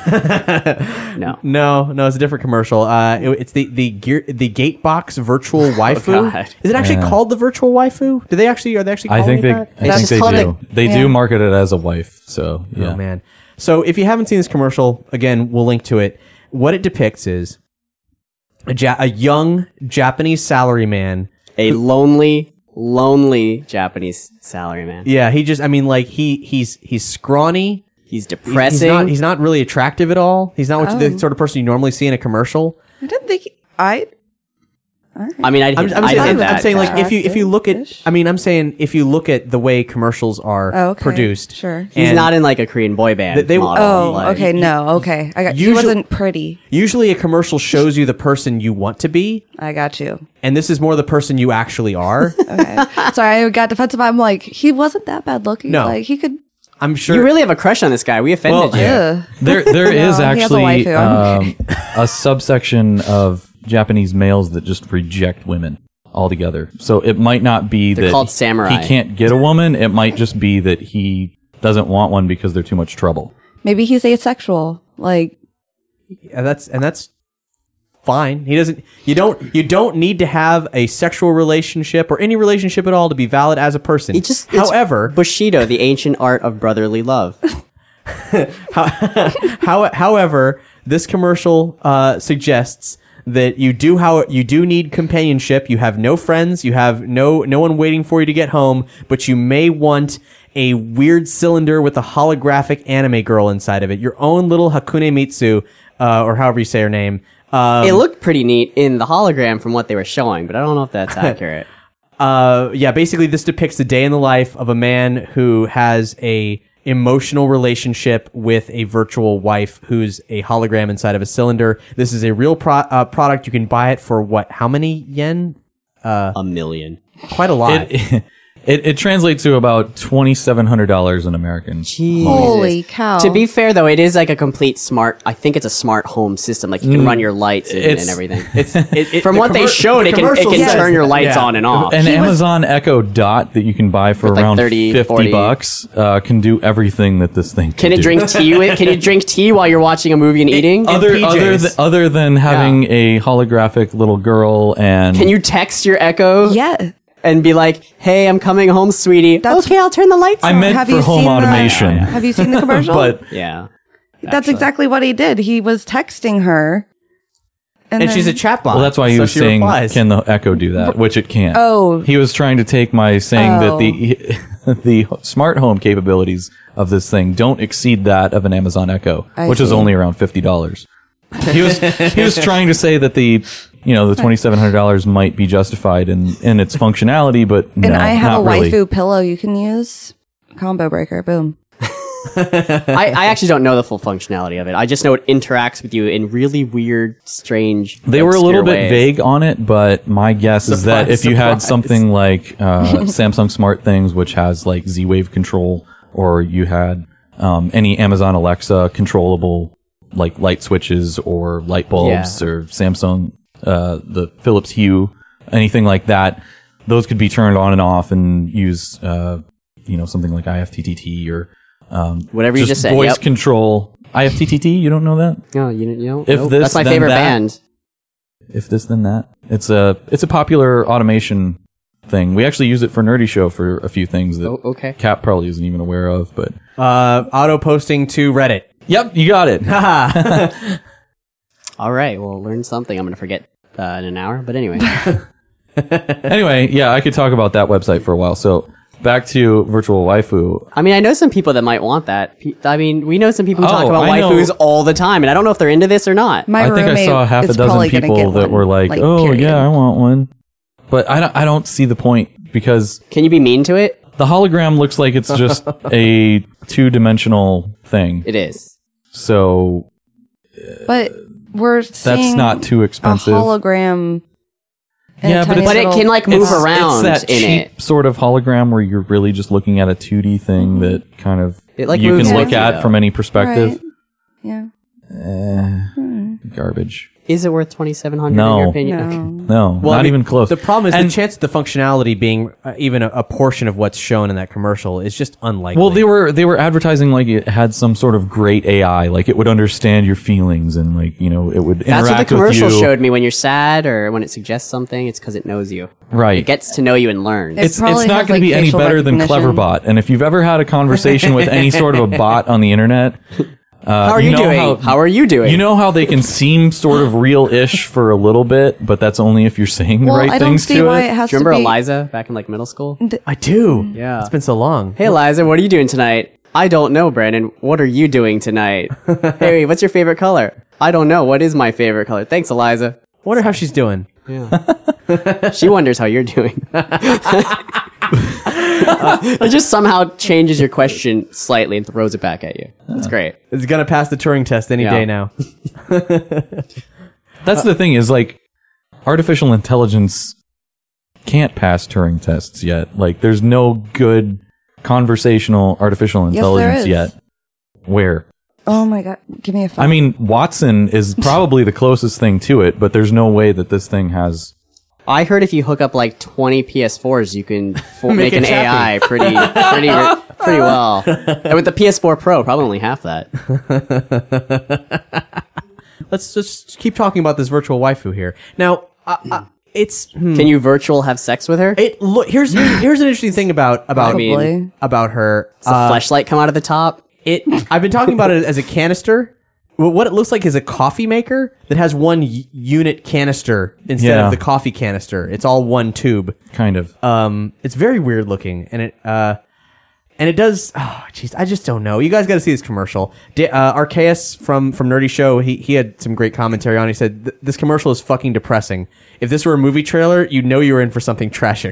No. No, no, it's a different commercial. Uh, it- it's the the gear the Gatebox virtual waifu. God. Is it actually Yeah. called the virtual waifu? Do they actually are they actually? I Calling think they, it that? I That's think they called do. it- They yeah. do market it as a wife. So yeah. Oh man. So if you haven't seen this commercial, again, we'll link to it. What it depicts is a, ja- a young Japanese salaryman. A lonely, lonely Japanese salaryman. Yeah, he just I mean like he he's he's scrawny. He's He's depressing. not he's not really attractive at all. He's not what you the sort of person you normally see in a commercial. I didn't think I. I mean, I'd I'm, hit, I'm I'd saying, hit that. I'm saying like if you if you look at Attractive-ish. I mean I'm saying if you look at the way commercials are Oh, okay. produced. Sure. he's and not in like a Korean boy band They- they- model. Oh, like- okay. No, okay. I got. He Usually- wasn't pretty. Usually a commercial shows you the person you want to be, I got you. and this is more the person you actually are. Okay. Sorry, I got defensive. I'm like, he wasn't that bad looking. No. Like he could. I'm sure You really have a crush on this guy. We offended Well, you. Ugh. There, there No, is he has a actually waifu. um, a subsection of Japanese males that just reject women altogether. So it might not be They're that called samurai. he can't get a woman. It might just be that he doesn't want one because they're too much trouble. Maybe he's asexual. Like Yeah, that's and that's fine. He doesn't. You don't. You don't need to have a sexual relationship or any relationship at all to be valid as a person. He just, it's however, Bushido, the ancient art of brotherly love. how, however, this commercial uh, suggests that you do how you do need companionship. You have no friends. You have no no one waiting for you to get home. But you may want a weird cylinder with a holographic anime girl inside of it. Your own little Hakune Mitsu, uh, or however you say her name. Um, It looked pretty neat in the hologram from what they were showing, but I don't know if that's accurate. uh, yeah, basically this depicts the day in the life of a man who has a emotional relationship with a virtual wife who's a hologram inside of a cylinder. This is a real pro- uh, product. You can buy it for what? How many yen? A million. Quite a lot. It, it, it translates to about twenty-seven hundred dollars in American. holy cow. To be fair, though, it is like a complete smart. I think it's a smart home system. Like you can run your lights and, It's- and everything. It's it, it, From the what they commer- showed, the it can it commercial can says turn your that, lights yeah. on and off. An Amazon Echo Dot that you can buy for like around thirty, fifty forty bucks uh, can do everything that this thing can, Can it do. drink tea? With, can you drink tea while you're watching a movie and eating? other P Js. other th- other than having a holographic little girl and Can you text your Echo yeah. and be like, "Hey, I'm coming home, sweetie." That's- okay, I'll turn the lights I on. meant Have for you home seen the- automation. Have you seen the commercial? But yeah. that's exactly what he did. He was texting her. And then- she's a chatbot. well, that's why he so was she saying, replies. "Can the Echo do that?" Which it can't. Oh. he was trying to take my saying Oh. that the the smart home capabilities of this thing don't exceed that of an Amazon Echo, I which is see. only around fifty dollars. He was he was trying to say that the you know the twenty seven hundred dollars might be justified in in its functionality, but no, and I have not a really. waifu pillow you can use. Combo breaker. Boom. I, I actually don't know the full functionality of it. I just know it interacts with you in really weird, strange. They were a obscure little bit ways. vague on it, but my guess is that Surprise, if you had surprise. something like uh, Samsung Smart Things, which has like Z-Wave control, or you had um, any Amazon Alexa controllable like light switches or light bulbs, Yeah. or Samsung uh, the Philips Hue, anything like that, those could be turned on and off and use uh, you know something like I F T T T or um, Whatever you just said, voice yep. control. I F T T T, you don't know that? No, you, you know, If nope. this, that's my then favorite that. band. If this then that. It's a it's a popular automation thing. We actually use it for Nerdy Show for a few things that Oh, okay. Cap probably isn't even aware of. But Uh, auto posting to Reddit. yep, you got it. All right, well, learn something. I'm going to forget uh, in an hour, but anyway. Anyway, yeah, I could talk about that website for a while. So back to Virtual Waifu. I mean, I know some people that might want that. Pe- I mean, we know some people who talk Oh, about I know. waifus all the time, and I don't know if they're into this or not. My I think I roommate saw half a is dozen probably gonna people get that one, were like, "Oh period. yeah, I want one," but I don't. I don't see the point because Can you be mean to it? the hologram looks like it's just a two-dimensional thing. It is. So But we're seeing not too expensive. A hologram. in a Yeah, but tiny it's- But it little can, like, move it's, around it's that in cheap it. sort of hologram where you're really just looking at a two D thing that kind of It, like, you moves can with look you, at though. from any perspective. Right. Yeah. Garbage. Is it worth twenty-seven hundred No. in your opinion? No. Okay. No, Well, not I mean, even close. The problem is And- the chance of the functionality being uh, even a, a portion of what's shown in that commercial is just unlikely. Well, they were they were advertising like it had some sort of great A I, like it would understand your feelings and like you know it would That's interact what the commercial with you. showed me. When you're sad or when it suggests something, it's because it knows you. Right. It gets to know you and learns. It It's probably it's not has, going to like, be any facial better than recognition. Cleverbot. And if you've ever had a conversation with any sort of a bot on the internet, uh, How are you, know doing? How, How, are you doing? You know how they can seem sort of real-ish for a little bit, but that's only if you're saying the Well, right I don't things see to why it. it has Do you remember to be. Eliza back in like middle school? I do. Yeah. It's been so long. Hey, Eliza, what are you doing tonight? I don't know, Brandon. What are you doing tonight? Hey, what's your favorite color? I don't know. What is my favorite color? Thanks, Eliza. Wonder how she's doing. She wonders how you're doing. It just somehow changes your question slightly and throws it back at you. That's great. It's gonna pass the Turing test any Yeah. day now. That's the thing is like artificial intelligence can't pass Turing tests yet. Like there's no good conversational artificial there intelligence is. yet. Where? Oh my god! Give me a phone. I mean, Watson is probably the closest thing to it, but there's no way that this thing has. I heard if you hook up like twenty P S fours, you can fo- Make make, it an A I pretty, pretty, pretty well. And with the P S four Pro, probably only half that. Let's just keep talking about this virtual waifu here. Now, uh, uh, it's hmm, Can you virtual have sex with her? it. Look, here's here's here's an interesting thing about about Probably. about her. Does the Uh, fleshlight come out of the top? It. I've been talking about it as a canister. Well, what it looks like is a coffee maker that has one y- unit canister instead Yeah. of the coffee canister. It's all one tube. Kind of. Um, it's very weird looking, and it uh, and it does. Oh, jeez, I just don't know. You guys got to see this commercial. Da- uh, Arceus from from Nerdy Show, he he had some great commentary on. it. He said "Th- this commercial is fucking depressing. If this were a movie trailer, you'd know you were in for something tragic.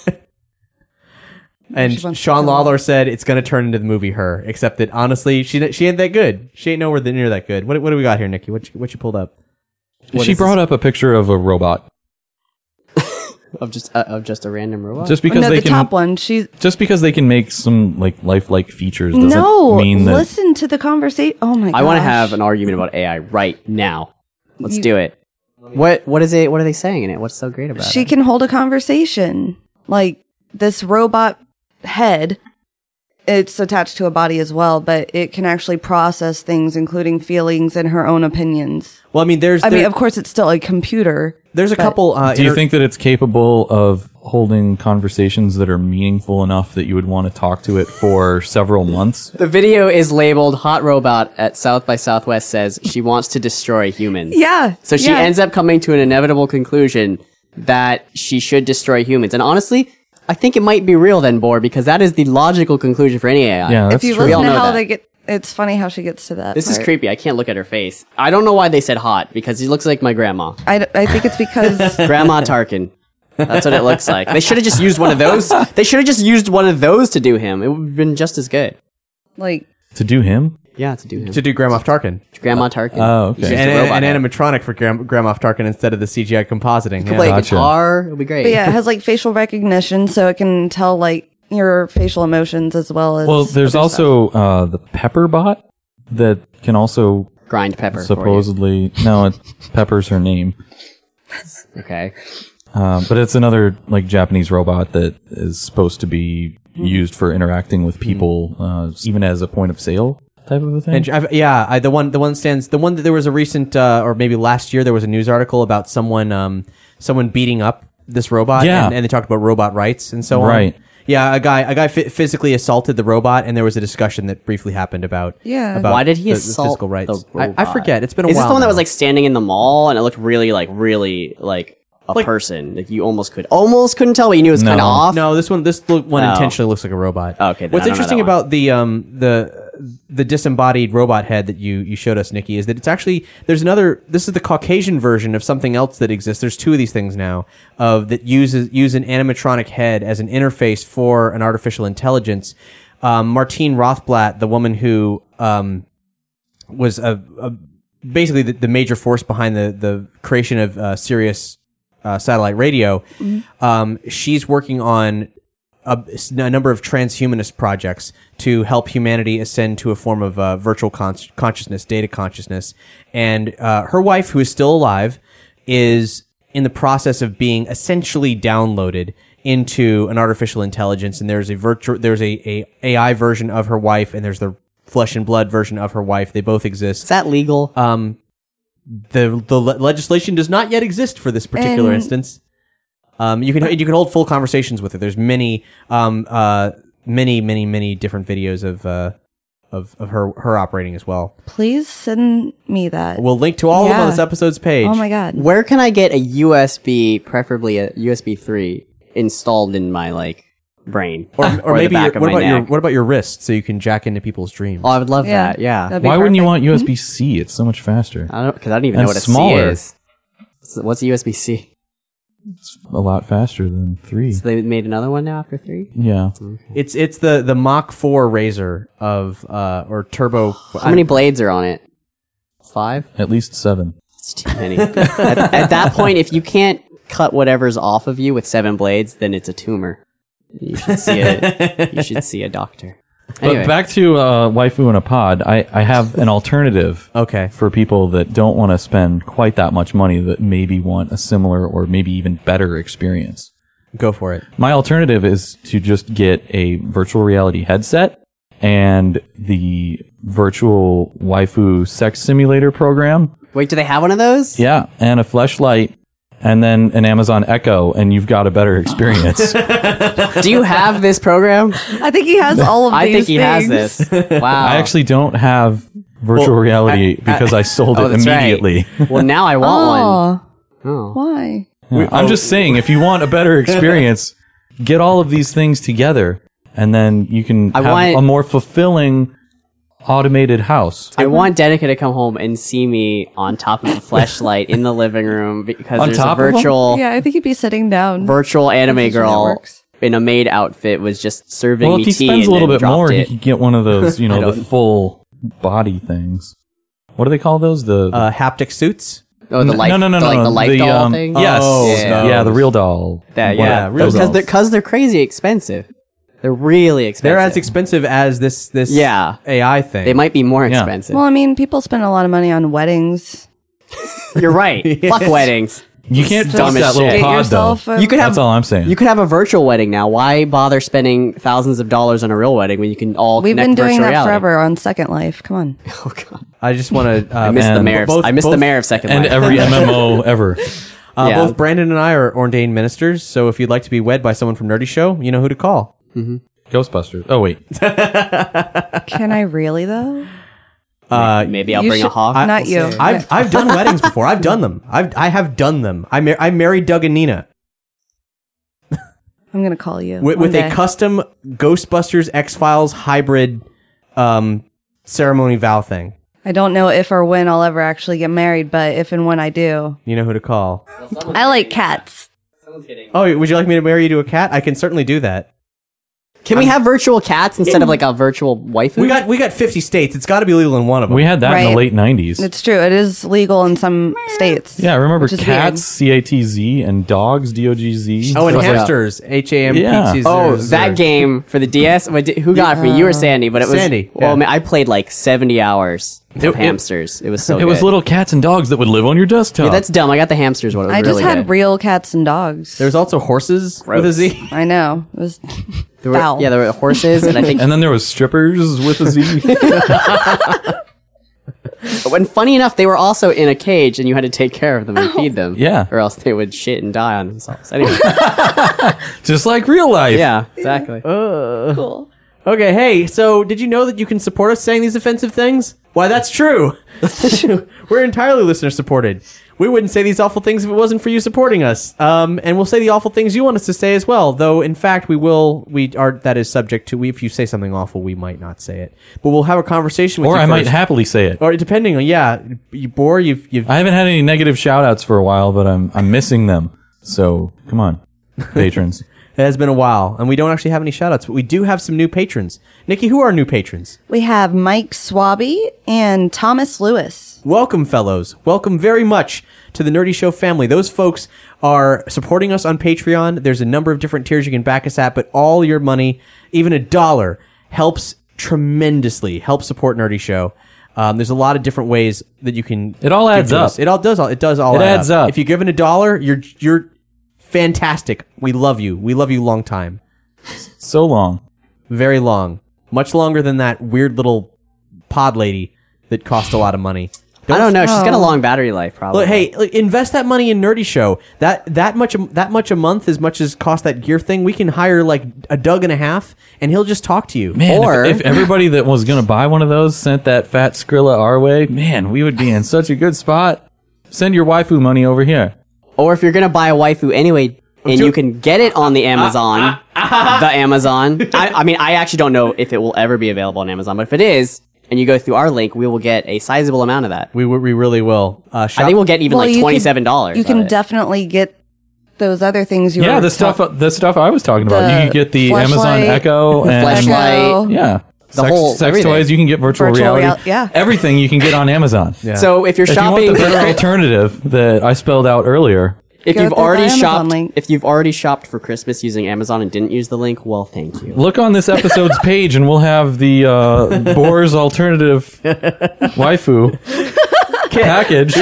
And She wants to Sean kill Lawler said it's going to turn into the movie Her, except that honestly, she she ain't that good. She ain't nowhere near that good. What what do we got here, Nikki? What you, what you pulled up? What She is brought up a picture of a robot. Of just uh, of just a random robot? Just because no, they the can top one. She's just because they can make some like lifelike features doesn't no. mean that Listen to the conversation. Oh my god! I want to have an argument about A I right now. Let's You- do it. What what is it? What are they saying in it? What's so great about She it? can hold a conversation. Like this robot head, it's attached to a body as well, but it can actually process things, including feelings and her own opinions. Well, I mean, there's I there- mean, of course, it's still a computer. there's a but- couple. Uh, Do you inter- think that it's capable of holding conversations that are meaningful enough that you would want to talk to it for several months? The video is labeled "Hot Robot" at South by Southwest says she wants to destroy humans. Yeah. So she yeah. ends up coming to an inevitable conclusion that she should destroy humans. And honestly, I think it might be real then, Boar, because that is the logical conclusion for any A I. Yeah, If that's you true. We all listen to know how that. they get, it's funny how she gets to that. This is part. creepy. I can't look at her face. I don't know why they said hot, because he looks like my grandma. I, d- I think it's because Grandma Tarkin. That's what it looks like. They should have just used one of those. They should have just used one of those to do him. It would have been just as good. like To do him? Yeah, to do him. to do Grand Moff Tarkin Grandma Tarkin. Oh, okay. She's and, a robot an head. animatronic for Grand, Grand Moff Tarkin instead of the C G I compositing. Yeah. Play Gotcha. guitar. It would be great. but yeah, it has like facial recognition, so it can tell like your facial emotions as well as Well, there's other stuff. also uh, the Pepper bot that can also Grind pepper. for supposedly no, it, Pepper's her name, you. Okay. uh, but it's another like Japanese robot that is supposed to be used for interacting with people, uh, even as a point of sale type of a thing. And I've, yeah, I, the one, the one stands, the one that there was a recent, uh, or maybe last year, there was a news article about someone, um, someone beating up this robot, Yeah. and, and they talked about robot rights and so on. Right. Yeah, a guy a guy fi- physically assaulted the robot, and there was a discussion that briefly happened about Yeah. about Why did he the, the assault physical rights. the I, I robot? forget. It's been a Is while. this the one that was now. like standing in the mall and it looked really like really like a Like- person? Like you almost could almost couldn't tell, but you knew it was No. kind of off. No, this one this lo- one Oh. intentionally looks like a robot. Okay, then What's I don't know interesting that one. about the um the the disembodied robot head that you you showed us, Nikki, is that it's actually there's another. This is the Caucasian version of something else that exists. There's two of these things now of that uses use an animatronic head as an interface for an artificial intelligence. Um, Martine Rothblatt, the woman who um was a, a basically the, the major force behind the the creation of uh, Sirius uh, satellite radio. Um, she's working on a, a number of transhumanist projects to help humanity ascend to a form of uh, virtual con- consciousness, data consciousness. And uh, her wife, who is still alive, is in the process of being essentially downloaded into an artificial intelligence. And there's a virtual, there's a, a AI version of her wife, and there's the flesh and blood version of her wife. They both exist. Is that legal? Um, the the le- legislation does not yet exist for this particular And- instance. Um, you can you can hold full conversations with it. There's many um uh many many many different videos of uh of of her her operating as well. Please send me that. We'll link to all of them on Yeah. this episode's page. Oh my god. Where can I get a U S B, preferably a U S B three, installed in my like brain Or, or, the maybe back your, of what my about your neck? what about your wrist so you can jack into people's dreams? Oh, I would love Yeah. that. Yeah. That'd be Why wouldn't you perfect. want U S B C? It's so much faster. I don't because I don't even And know what a smaller. C is. So what's a U S B C? It's a lot faster than three. So they made another one now after three. Yeah. It's it's the the Mach four Razor of uh or Turbo. How many blades are on it? Five. At least seven. It's too many. at, at that point, if you can't cut whatever's off of you with seven blades, then it's a tumor. You should see a you should see a doctor. Anyway, But back to uh, Waifu in a Pod, I, I have an alternative Okay. for people that don't want to spend quite that much money that maybe want a similar or maybe even better experience. Go for it. My alternative is to just get a virtual reality headset and the virtual waifu sex simulator program. wait, do they have one of those? Yeah, and a fleshlight and then an Amazon Echo, and you've got a better experience. Do you have this program? I think he has all of I these think he has things. this. Wow. I actually don't have virtual Well, reality because I sold Oh, it that's right. immediately. Well, now I want one. Oh, Oh. why? Yeah, I'm just saying, if you want a better experience, get all of these things together, and then you can I have want- a more fulfilling automated house. I want Danica to come home and see me on top of a fleshlight in the living room because On there's top a of 'em? virtual Yeah, I think he'd be sitting down. virtual anime That's usually how it girl works. in a maid outfit was just serving Well, me if he tea spends a and little then bit more, dropped he it. could get one of those, you I know, the don't- full body things. What do they call those? The, the Uh, haptic suits. Oh, the life, no, no, no, the, like no, the life the, doll um, thing. Yes, Oh, yeah, those. the real doll. That, What- yeah, real because dolls. they're because they're crazy expensive. They're really expensive. They're as expensive as this this Yeah. A I thing. They might be more Yeah. expensive. Well, I mean, people spend a lot of money on weddings. You're right. Fuck weddings. You can't So dump that shit. little Get pod yourself though. a- You could have That's all I'm saying. You could have a virtual wedding now. Why bother spending thousands of dollars on a real wedding when you can all We've connect been doing virtual that reality? forever on Second Life. Come on. Oh god. I just want to. Uh, I miss the and mayor. Of, both- I miss the both- mayor of Second and Life. every M M O ever. Uh, Yeah. Both Brandon and I are ordained ministers, so if you'd like to be wed by someone from Nerdy Show, you know who to call. Ghostbusters. Oh wait, Can I really though? Uh, Maybe I'll You bring a should- hawk. Not We'll you. see. I've I've done weddings before. I've done them. I've I have done them. I mar- I married Doug and Nina I'm gonna call you with, one with a day. custom Ghostbusters X Files hybrid um, ceremony vow thing. I don't know if or when I'll ever actually get married, but if and when I do, You know who to call. I like cats. Oh, would you like me to marry you to a cat? I can certainly do that. Can we have virtual cats instead of like a virtual waifu? We got we got fifty states. It's got to be legal in one of them. we had that in Right. the late nineties. It's true. It is legal in some states. Yeah, I remember which is cats, C A T Z, and dogs, D O G Z. Oh, and What's that? hamsters, H A M P T Yeah. Z. Oh, that game for the D S. What did- Who got it for you? You or Sandy? But it was Sandy, Well, yeah. man, I played like seventy hours of It- it- hamsters. It was so. It was good. little cats and dogs that would live on your desktop. Yeah, that's dumb. I got the hamsters one. It was I just really had good. real cats and dogs. There's also horses with a Gross. Z. I know. It was There were- foul. yeah, there were horses, and I think and then there was strippers with a Z. When funny enough, they were also in a cage, and you had to take care of them and feed them. Yeah. or else they would shit and die on themselves. Anyway, Just like real life. yeah, exactly. Cool. Okay, hey, so did you know that you can support us saying these offensive things? Why, that's true. We're entirely listener supported. We wouldn't say these awful things if it wasn't for you supporting us. Um, and we'll say the awful things you want us to say as well. Though, in fact, we will. We are that is subject to. We, if you say something awful, we might not say it. But we'll have a conversation with Or you. I might first. happily say it. Or depending on yeah, you bore you've you've. I haven't had any negative shout outs for a while, but I'm I'm missing them. So come on, patrons. It has been a while, and we don't actually have any shout-outs, but we do have some new patrons. Nikki, who are our new patrons? We have Mike Swaby and Thomas Lewis. Welcome, fellows. Welcome very much to the Nerdy Show family. Those folks are supporting us on Patreon. There's a number of different tiers you can back us at, but all your money, even a dollar, helps tremendously, helps support Nerdy Show. Um, there's a lot of different ways that you can. It all give adds to up. us. It all does. All, it does all. It add adds up. If you're given a dollar, you're you're fantastic. We love you. We love you long time. So long. Very long. Much longer than that weird little pod lady that cost a lot of money. I don't know. She's got a Oh. long battery life, probably. Look, hey, look, invest that money in Nerdy Show. That that much that much a month, as much as cost that gear thing. We can hire like a Doug and a half, and he'll just talk to you. Man, Or- if, if everybody that was going to buy one of those sent that fat Skrilla our way, man, we would be in such a good spot. Send your waifu money over here. Or if you're gonna buy a waifu anyway, and you can get it on the Amazon, the Amazon. I, I mean, I actually don't know if it will ever be available on Amazon, but if it is, and you go through our link, we will get a sizable amount of that. We we really will. Uh, shop- I think we'll get even Well, like you could- twenty-seven dollars. You can definitely get those other things you Yeah, were the stuff talk- the stuff I was talking about. The You can get the fleshlight, Amazon Echo the and fleshlight. yeah. The sex, whole- sex everything. toys, you can get virtual, Virtual reality. real- yeah. Everything you can get on Amazon. Yeah. So if you're If shopping, you want the better alternative that I spelled out earlier, if Go you've through the already Amazon shopped, link. if you've already shopped for Christmas using Amazon and didn't use the link, well, thank you. look on this episode's page and we'll have the uh, Boar's alternative waifu package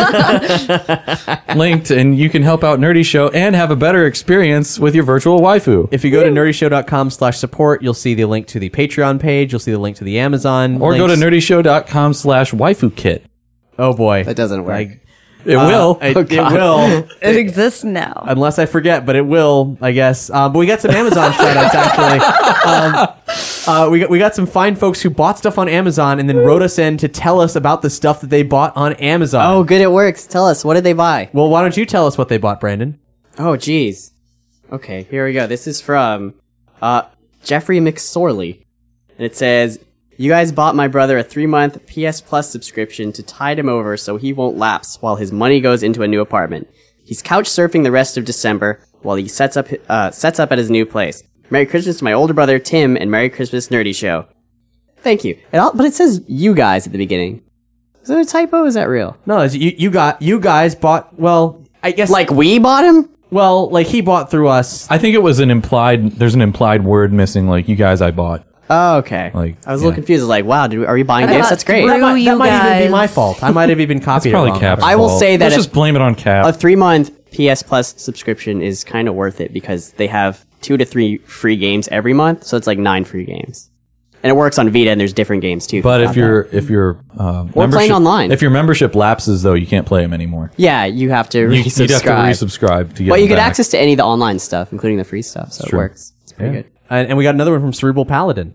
linked, and you can help out Nerdy Show and have a better experience with your virtual waifu. if you go to nerdyshow.com slash support, you'll see the link to the Patreon page. You'll see the link to the Amazon. Or go to links. nerdyshow.com slash waifu kit. Oh boy, That doesn't work. Like, It uh, will. It, Oh, it God. will. It exists now. Unless I forget, but it will, I guess. Um, but we got some Amazon shout-outs, actually. Um, uh, we, got, we got some fine folks who bought stuff on Amazon and then wrote us in to tell us about the stuff that they bought on Amazon. Oh, good, it works. Tell us, what did they buy? Well, why don't you tell us what they bought, Brandon? Oh, geez. Okay, here we go. This is from uh, Jeffrey McSorley. And it says, you guys bought my brother a three-month P S Plus subscription to tide him over so he won't lapse while his money goes into a new apartment. He's couch surfing the rest of December while he sets up uh, sets up at his new place. Merry Christmas to my older brother Tim, and Merry Christmas Nerdy Show. Thank you. It all, but it says you guys at the beginning. Is that a typo? Or is that real? No, it's- you, you got, you guys bought, well, I guess. Like we bought him? well, like he bought through us. I think it was an implied, there's an implied word missing, like, you guys I bought. Oh, okay. Like, I was a yeah. little confused. I was like, wow, did we, are we buying I gifts? thought That's great. through- That might, that you might even be guys. my fault. I might have even copied It's probably it wrong. Cap's I will fault. say that Let's if- just blame it on Cap. A three month P S Plus subscription is kind of worth it because they have two to three free games every month, so it's like nine free games, and it works on Vita. And there's different games too. But Forgot if your that. if your uh, Or playing membership- online. if your membership lapses though, you can't play them anymore. yeah, you have to You, resubscribe. you'd have to resubscribe to get. but you them get back. access to any of the online stuff, including the free stuff, so it true. works. It's pretty Yeah. good. And, and we got another one from Cerebral Paladin.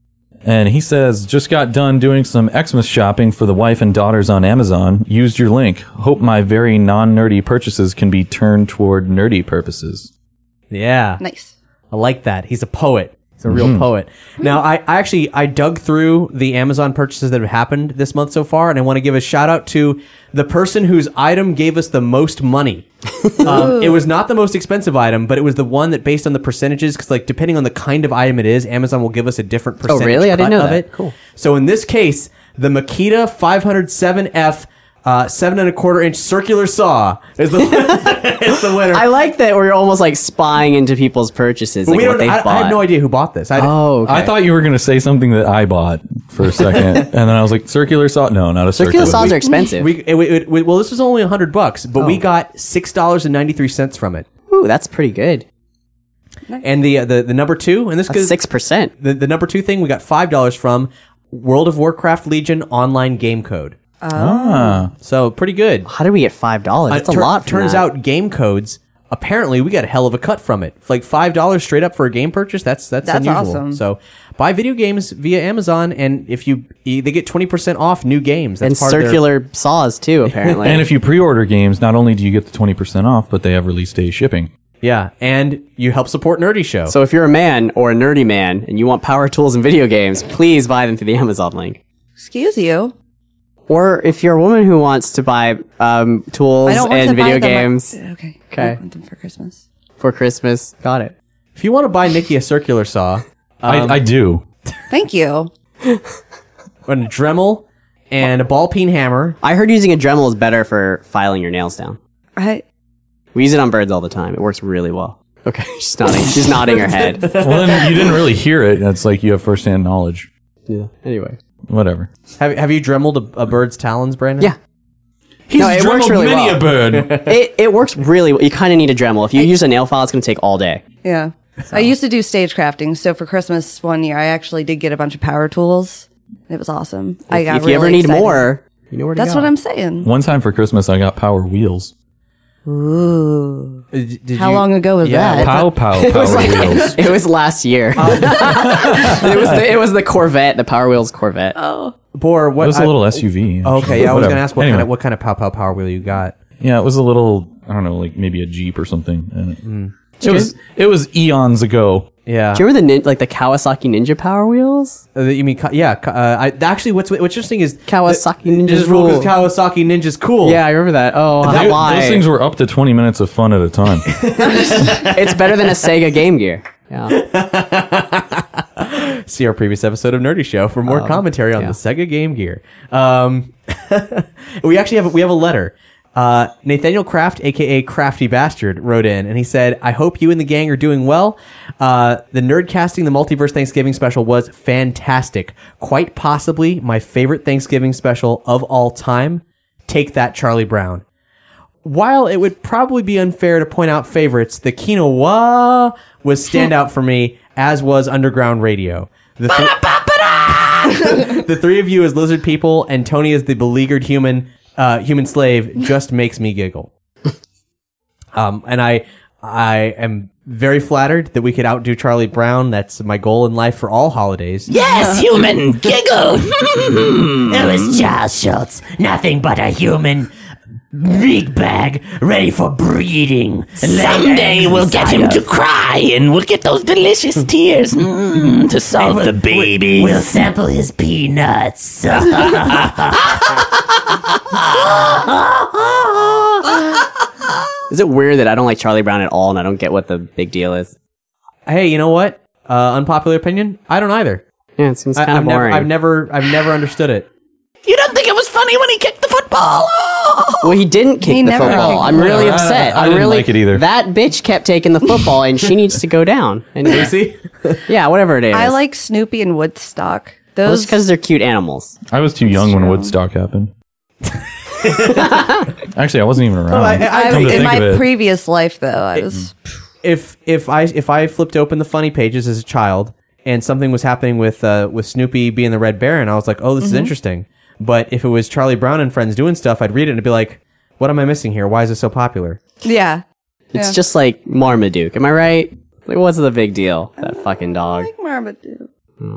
And he says, just got done doing some Xmas shopping for the wife and daughters on Amazon. Used your link. Hope my very non-nerdy purchases can be turned toward nerdy purposes. Yeah. Nice. I like that. He's a poet. He's a real poet. Now, I, I actually, I dug through the Amazon purchases that have happened this month so far, and I want to give a shout out to the person whose item gave us the most money. um, it was not the most expensive item, but it was the one that based on the percentages, because like depending on the kind of item it is, Amazon will give us a different percentage really? I didn't cut know of that. it. Cool. So in this case, the Makita five oh seven F uh, seven and a quarter inch circular saw is the, is the winner. I like that where you're almost like spying into people's purchases, like we what don't, they I, bought. I have no idea who bought this. I, Oh, okay. I thought you were going to say something that I bought for a second. And then I was like, circular saw? No, not a circular. circular saws are expensive. We, it, it, it, well, this was only a hundred bucks, but we got six dollars and ninety three cents from it. Ooh, that's pretty good. And the uh, the the number two, and this That's goes six percent. the the number two thing we got five dollars from World of Warcraft Legion online game code. Ah. So pretty good. How did we get five dollars? That's Uh, a tur- lot. From Turns that. out game codes. Apparently, we got a hell of a cut from it. Like five dollars straight up for a game purchase. That's that's, That's unusual. awesome. So buy video games via Amazon, and if you they get twenty percent off new games. That's and part of their- circular saws too. Apparently, And if you pre-order games, not only do you get the twenty percent off, but they have release day shipping. yeah, and you help support Nerdy Show. so if you're a man or a nerdy man and you want power tools and video games, please buy them through the Amazon link. Excuse you. Or if you're a woman who wants to buy um, tools I don't want and to video buy them. games Okay. Okay. I want them for Christmas. for Christmas, got it. if you want to buy Nikki a circular saw, um, I, I do. Thank you. and a Dremel, and a ball peen hammer. I heard using a Dremel is better for filing your nails down. I We use it on birds all the time. It works really well. Okay, she's nodding. She's nodding her head. Well, then you didn't really hear it. It's like you have firsthand knowledge. Yeah. Anyway. Whatever. Have Have you dremeled a, a bird's talons, Brandon? Yeah. He's No, it works dremeled really many well. a bird. It it works really well. You kind of need a Dremel. If you use a nail file, it's going to take all day. yeah. I used to do stage crafting, so for Christmas one year, I actually did get a bunch of power tools. It was awesome. I got if you really ever need excited. more, you know where to That's go. what I'm saying. One time for Christmas, I got power wheels. Ooh. Uh, d- did How you- long ago was Yeah, that? Pow pow power wheels. It was last year. it was the, it was the Corvette, the Power Wheels Corvette. Oh. Bor, what? It was I- a little S U V. Okay, yeah, I was Whatever. gonna ask what Anyway. kind of what kind of pow pow power wheel you got. Yeah, it was a little. I don't know, like maybe a Jeep or something. And it, Mm. it was. It was eons ago. Yeah. Do you remember the nin- like the Kawasaki Ninja Power Wheels? Uh, you mean, Ka- yeah. Ka- Uh, I, actually, what's what's interesting is Kawasaki that- Ninjas Ninjas rule rule. because Kawasaki Ninja's cool. Yeah, I remember that. Oh, They- how why? those things were up to twenty minutes of fun at a time. It's better than a Sega Game Gear. Yeah. See our previous episode of Nerdy Show for more commentary on yeah. the Sega Game Gear. Um, we actually have a, we have a letter. Uh, Nathaniel Kraft, aka Crafty Bastard, wrote in and he said, "I hope you and the gang are doing well. Uh, the Nerdcasting the Multiverse Thanksgiving special was fantastic. Quite possibly my favorite Thanksgiving special of all time. Take that, Charlie Brown. While it would probably be unfair to point out favorites, the quinoa was standout for me, as was Underground Radio. The, th- the three of you as lizard people and Tony as the beleaguered human uh, human slave just makes me giggle. Um, and I I am very flattered that we could outdo Charlie Brown. That's my goal in life for all holidays. Yes, human, giggle. It was Charles Schultz, nothing but a human meat bag ready for breeding. Someday we'll get him to cry, and we'll get those delicious tears mm, to solve the babies. We'll sample his peanuts. Is it weird that I don't like Charlie Brown at all and I don't get what the big deal is? Hey, you know what? Uh, unpopular opinion. I don't either. Yeah, it seems I, kind I've of never, boring. I've never, I've never understood it. You don't think it was funny when he kicked the football? Oh! Well, he didn't kick He the never football. kicked I'm the really football. I- upset. I I'm didn't really like it either. That bitch kept taking the football, and she needs to go down. And See? yeah, whatever it is. I like Snoopy and Woodstock. Well, Those it's because they're cute animals. I was too young when true. Woodstock happened. Actually, I wasn't even around. I- I- Come to in think my of it. previous life, though, I was. if if I if I flipped open the funny pages as a child and something was happening with uh, with Snoopy being the Red Baron, I was like, oh, this is interesting. But if it was Charlie Brown and friends doing stuff, I'd read it and be like, what am I missing here? Why is it so popular? Yeah. It's Yeah. just like Marmaduke. Am I right? Like, what's the big deal? That fucking dog. Like Marmaduke.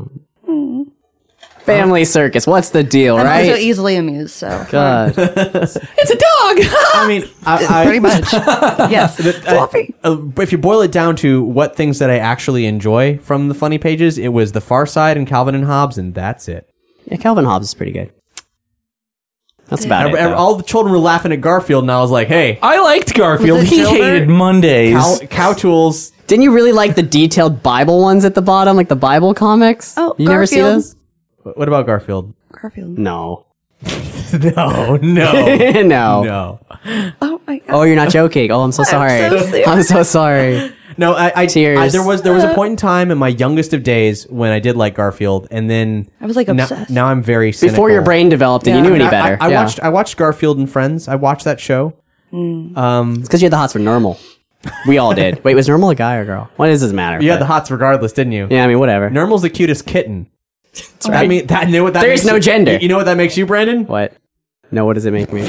Family circus. What's the deal, I'm right? also easily amused, so. God. It's a dog. I mean, I, I, Pretty much. Yes. I- uh, if you boil it down to what things that I actually enjoy from the funny pages, it was The Far Side and Calvin and Hobbes, and that's it. Yeah, Calvin Hobbes is pretty good. That's about it. Every- every- though. all the children were laughing at Garfield, and I was like, hey, I liked Garfield. Was it He Gilbert? hated Mondays. cow, cow tools. Didn't you really like the detailed Bible ones at the bottom, like the Bible comics? Oh, you never see Garfield. those? What about Garfield? Garfield. No. No, no, no. no. Oh my god. Oh, you're not joking. Oh, I'm so sorry. so serious. I'm so sorry. No, I, I, Tears. I there was there was a point in time in my youngest of days when I did like Garfield, and then I was, like, now, obsessed. now I'm very cynical. Before your brain developed and you knew any I- better. I, I yeah. watched I watched Garfield and Friends. I watched that show. Um, It's because you had the hots for normal. We all did. Wait, was normal a guy or girl? What does this matter? you had But- the hots regardless, didn't you? Yeah, I mean, whatever. Normal's the cutest kitten. That's right. I mean, that knew what that. There's makes no you- gender. You know what that makes you, Brandon? What? No, what does it make me?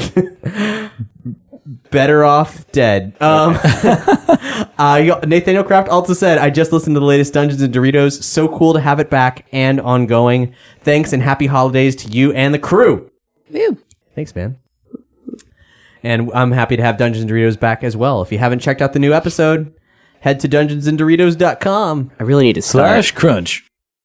Better off dead. Um, uh, Nathaniel Craft also said, I just listened to the latest Dungeons and Doritos. So cool to have it back and ongoing. Thanks and happy holidays to you and the crew. Ew. Thanks, man. And I'm happy to have Dungeons and Doritos back as well. If you haven't checked out the new episode, head to dungeons and doritos dot com. I really need to start. Slash crunch.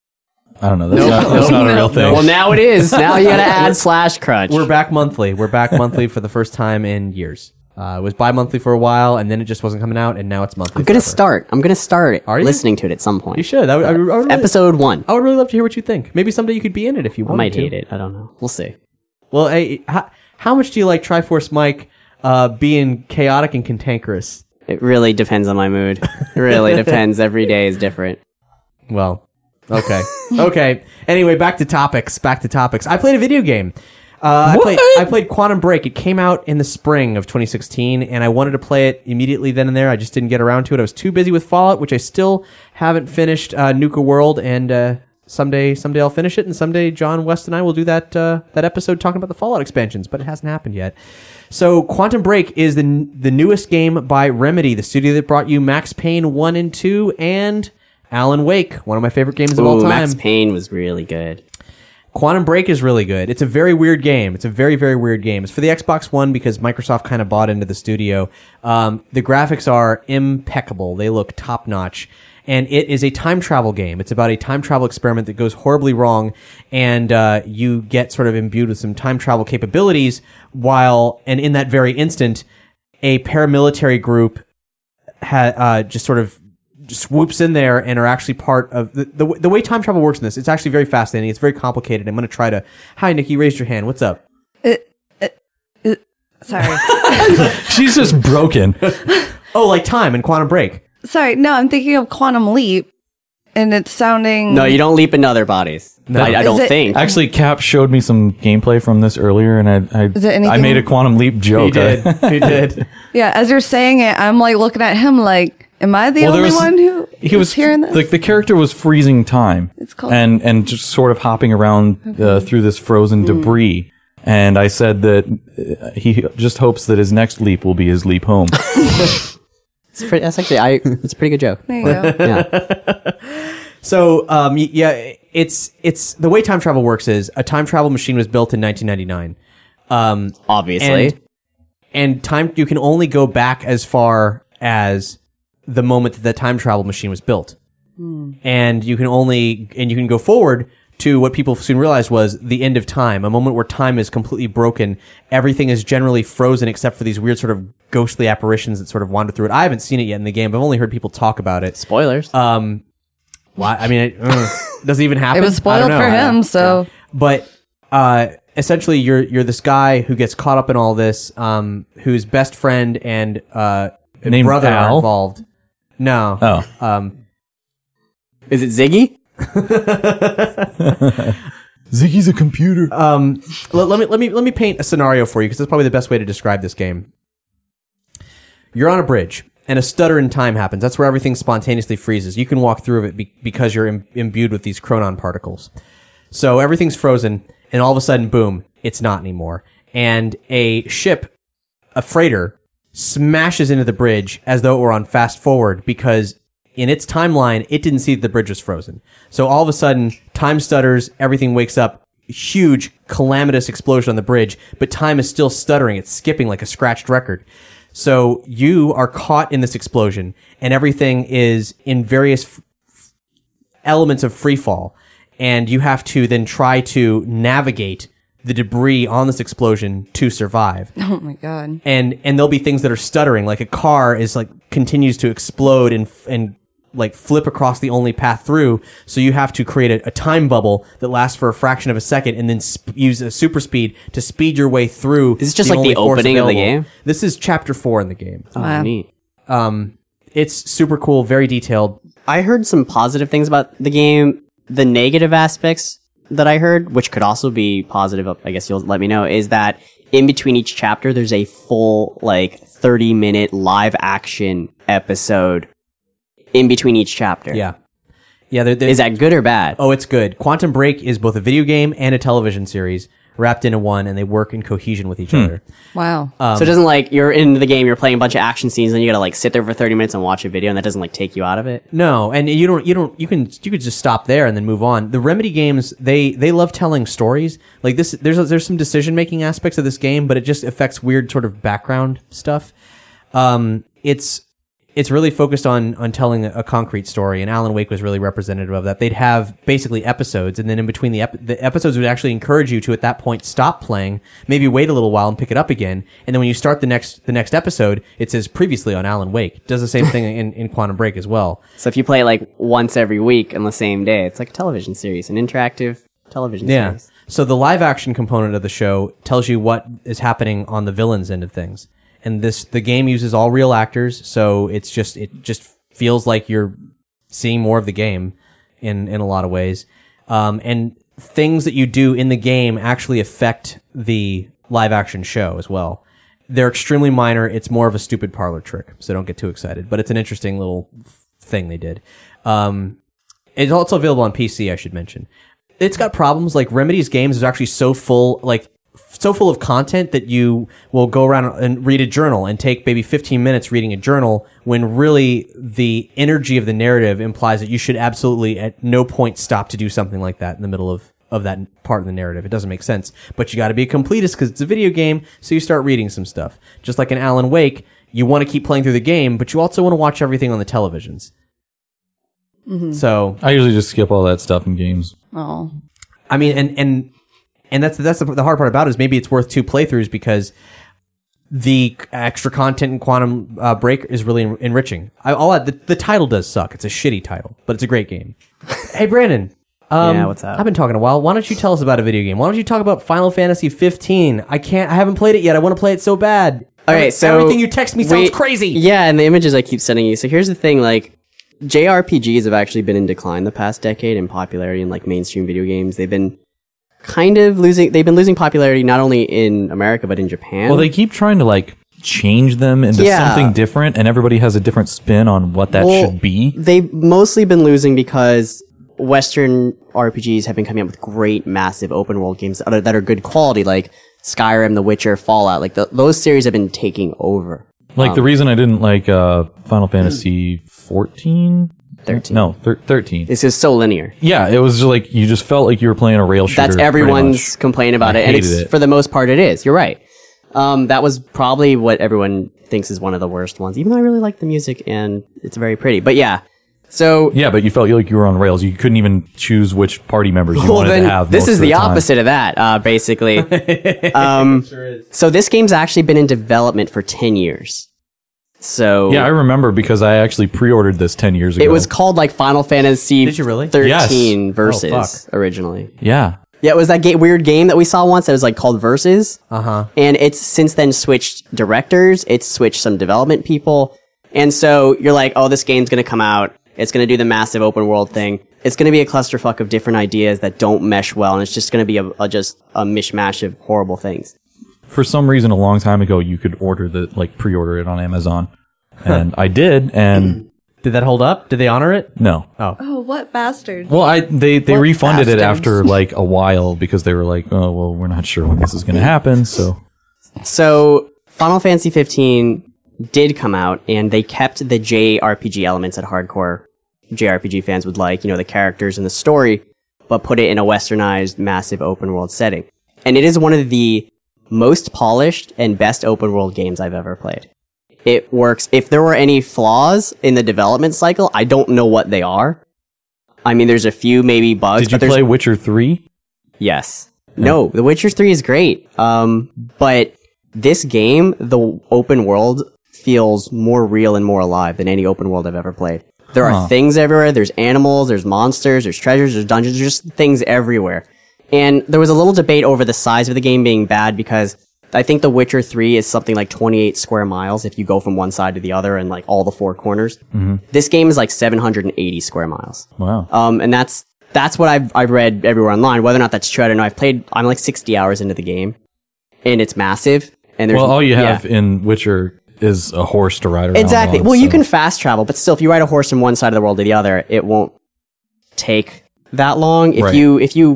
I don't know. That's not, that's not a real thing. Well, now it is. Now you gotta add slash crunch. We're back monthly. We're back monthly for the first time in years. Uh, it was bi-monthly for a while, and then it just wasn't coming out, and now it's monthly. I'm gonna forever. start. I'm gonna start Are you? listening to it at some point. You should. I would, I would, I would really, Episode one. I would really love to hear what you think. Maybe someday you could be in it if you I wanted might to. hate it. I don't know. We'll see. Well, hey, how, how much do you like Triforce Mike uh, being chaotic and cantankerous? It really depends on my mood. It really depends. Every day is different. Well, okay. okay. Anyway, back to topics. Back to topics. I played a video game. Uh, I played I played Quantum Break. It came out in the spring of twenty sixteen, and I wanted to play it immediately then and there. I just didn't get around to it. I was too busy with Fallout, which I still haven't finished. Uh, Nuka World, and uh, someday someday I'll finish it, and someday John West and I will do that uh, that episode talking about the Fallout expansions, but it hasn't happened yet. So Quantum Break is the the newest game by Remedy, the studio that brought you Max Payne one and two and Alan Wake, one of my favorite games of Ooh, all time. Max Payne was really good. Quantum Break is really good. It's a very weird game. It's a very, very weird game. It's for the Xbox One because Microsoft kind of bought into the studio. Um, the graphics are impeccable. They look top-notch. And it is a time travel game. It's about a time travel experiment that goes horribly wrong, and uh, you get sort of imbued with some time travel capabilities while, and in that very instant, a paramilitary group ha- uh, just sort of swoops in there and are actually part of the, the the way time travel works in this. It's actually very fascinating. It's very complicated. I'm going to try to. Hi, Nikki. You raised your hand. What's up? Uh, uh, uh, sorry. She's just broken. Oh, like time and Quantum Break. Sorry. No, I'm thinking of Quantum Leap, and it's sounding. No, you don't leap in other bodies. No. I, I Is don't it- think. Actually, Cap showed me some gameplay from this earlier, and I I, Is it anything- I made a quantum leap joke. He did. He did. Yeah, as you're saying it, I'm like looking at him like, am I the Well, there only was- one who He was hearing this? like the character was freezing time. It's called- and and just sort of hopping around uh, through this frozen Hmm. debris. And I said that uh, he just hopes that his next leap will be his leap home. It's pretty, that's actually I. It's a pretty good joke. There you go. Yeah. So, um, y- yeah, it's it's the way time travel works is a time travel machine was built in nineteen ninety-nine. Um, Obviously. and, and time you can only go back as far as the moment that the time travel machine was built. And you can only and you can go forward to what people soon realized was the end of time, a moment where time is completely broken. Everything is generally frozen except for these weird sort of ghostly apparitions that sort of wander through it. I haven't seen it yet in the game, but I've only heard people talk about it. Spoilers. Um, why? I mean, it uh, does it even happen? It was I spoiled don't know. for I don't- him, so But uh, essentially, you're you're this guy who gets caught up in all this, um, whose best friend and uh, Named brother are Al? involved. No. Oh. Um, Is it Ziggy? Ziggy's a computer. um, let, let me let me let me paint a scenario for you because that's probably the best way to describe this game. You're on a bridge, and a stutter in time happens. That's where everything spontaneously freezes. You can walk through it be- because you're Im- imbued with these chronon particles. So everything's frozen, and all of a sudden, boom, it's not anymore. And a ship, a freighter, smashes into the bridge as though it were on fast forward because in its timeline, it didn't see that the bridge was frozen. So all of a sudden, time stutters, everything wakes up, huge, calamitous explosion on the bridge, but time is still stuttering. It's skipping like a scratched record. So you are caught in this explosion, and everything is in various f- f- elements of free fall, and you have to then try to navigate the debris on this explosion to survive. oh my god. And and there'll be things that are stuttering, like a car is like continues to explode and f- and like flip across the only path through. So you have to create a, a time bubble that lasts for a fraction of a second, and then sp- use a super speed to speed your way through. Is this just like only the force opening of the available. game? This is chapter four in the game. Oh, Wow. neat. Um, it's super cool, very detailed. I heard some positive things about the game. The negative aspects that I heard, which could also be positive, I guess you'll let me know, is that in between each chapter, there's a full, like, thirty minute live action episode in between each chapter. Yeah, yeah. They're, they're, Is that good or bad? Oh, it's good. Quantum Break is both a video game and a television series. wrapped into one, and they work in cohesion with each Hmm. other. Wow. so it doesn't like you're in the game, you're playing a bunch of action scenes, and you gotta like sit there for thirty minutes and watch a video, and that doesn't like take you out of it. No, and you don't, you don't, you can, you could just stop there and then move on. The Remedy games, they, they love telling stories. Like this, there's, there's some decision making aspects of this game, but it just affects weird sort of background stuff. Um, it's, it's really focused on, on telling a, a concrete story, and Alan Wake was really representative of that. They'd have basically episodes, and then in between the ep- the episodes would actually encourage you to at that point stop playing, maybe wait a little while and pick it up again, and then when you start the next the next episode, it says previously on Alan Wake. It does the same thing in, in Quantum Break as well. So if you play like once every week on the same day, it's like a television series, an interactive television Yeah. series. So the live action component of the show tells you what is happening on the villain's end of things. And this, the game uses all real actors, so it's just, it just feels like you're seeing more of the game in, in a lot of ways. Um, and things that you do in the game actually affect the live action show as well. They're extremely minor. It's more of a stupid parlor trick, so don't get too excited, but it's an interesting little thing they did. Um, it's also available on P C, I should mention. It's got problems, like Remedy's games is actually so full, like, so full of content that you will go around and read a journal and take maybe fifteen minutes reading a journal, when really the energy of the narrative implies that you should absolutely at no point stop to do something like that in the middle of, of that part of the narrative. It doesn't make sense. But you gotta be a completist because it's a video game, so you start reading some stuff. Just like in Alan Wake, you want to keep playing through the game, but you also want to watch everything on the televisions. Mm-hmm. So I usually just skip all that stuff in games. Oh. I mean, and and and that's that's the, the hard part about it, is maybe it's worth two playthroughs because the extra content in Quantum uh, Break is really en- enriching. I, I'll add, the, the title does suck. It's a shitty title, but it's a great game. Hey, Brandon. Um, Yeah, what's up? I've been talking a while. Why don't you tell us about a video game? Why don't you talk about Final Fantasy fifteen? I can't. I haven't played it yet. I want to play it so bad. Okay, so everything you text me sounds wait- crazy. Yeah, and the images I keep sending you. So here's the thing, like J R P Gs have actually been in decline the past decade in popularity in like mainstream video games. They've been kind of losing. They've been losing popularity not only in America but in Japan. Well, they keep trying to like change them into Yeah. something different, and everybody has a different spin on what that Well, should be. They've mostly been losing because Western R P Gs have been coming up with great, massive open world games that are, that are good quality, like Skyrim, The Witcher, Fallout. Like the, those series have been taking over. Like the reason I didn't like uh, Final Fantasy fourteen, thirteen. no, thir- thirteen. It's just so linear. Yeah, it was just like you just felt like you were playing a rail shooter. That's pretty everyone's much. complaint about I it, and hated it's it. for the most part it is. You're right. Um, that was probably what everyone thinks is one of the worst ones. Even though I really like the music and it's very pretty, but yeah. So Yeah, but you felt like you were on rails. You couldn't even choose which party members you well, wanted then to have. this most is of the, the time. opposite of that, uh, basically. um, so this game's actually been in development for ten years. So Yeah, I remember because I actually pre-ordered this ten years ago. it was called like Final Fantasy Did you really? thirteen Yes. Versus Oh, fuck. originally. Yeah. Yeah, it was that ga- weird game that we saw once that was like called Versus. Uh huh. And it's since then switched directors, it's switched some development people. And so you're like, oh, this game's going to come out. It's going to do the massive open world thing. It's going to be a clusterfuck of different ideas that don't mesh well. And it's just going to be a, a just a mishmash of horrible things. For some reason, a long time ago, you could order the like pre-order it on Amazon, and I did, and Did that hold up? Did they honor it? no. Oh, what bastard. Well, I they they What refunded it bastards. after like a while because they were like, oh well, we're not sure when this is going to happen. So So Final Fantasy fifteen did come out and they kept the J R P G elements that hardcore J R P G fans would like, you know, the characters and the story, but put it in a westernized, massive open world setting. And it is one of the most polished and best open world games I've ever played. It works. If there were any flaws in the development cycle, I don't know what they are. I mean, there's a few maybe bugs. did you but there's play Witcher three? Yes. No, The Witcher three is great. Um, but this game, the open world feels more real and more alive than any open world I've ever played. There Huh. are things everywhere. There's animals, there's monsters, there's treasures, there's dungeons, there's just things everywhere. And there was a little debate over the size of the game being bad because I think The Witcher three is something like twenty-eight square miles if you go from one side to the other and like all the four corners. Mm-hmm. This game is like seven hundred eighty square miles. Wow. Um, and that's that's what I've I've read everywhere online. Whether or not that's true, I don't know. I've played. I'm like sixty hours into the game, and it's massive. And there's Well, all you yeah. have in Witcher is a horse to ride around exactly. on, Well, you so- can fast travel, but still, if you ride a horse from one side of the world to the other, it won't take that long. If Right. you if you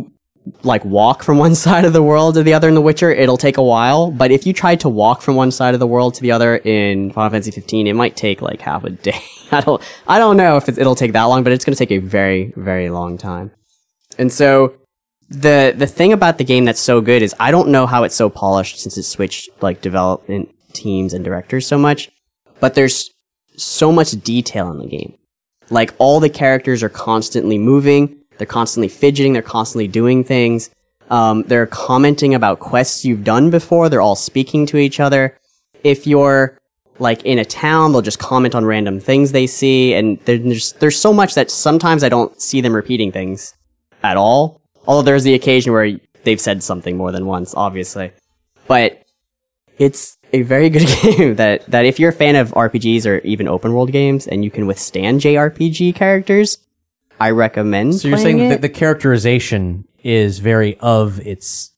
like walk from one side of the world to the other in The Witcher, it'll take a while. But if you tried to walk from one side of the world to the other in Final Fantasy fifteen, it might take like half a day. I don't, I don't know if it's, it'll take that long, but it's going to take a very, very long time. And so the the thing about the game that's so good is I don't know how it's so polished since it switched like development teams and directors so much, but there's so much detail in the game. Like all the characters are constantly moving. They're constantly fidgeting. They're constantly doing things. Um, they're commenting about quests you've done before. They're all speaking to each other. If you're like in a town, they'll just comment on random things they see. And there's, there's so much that sometimes I don't see them repeating things at all. Although there's the occasion where they've said something more than once, obviously. But it's a very good game that, that if you're a fan of R P Gs or even open world games and you can withstand J R P G characters, I recommend. So you're playing saying it. that the characterization is very of its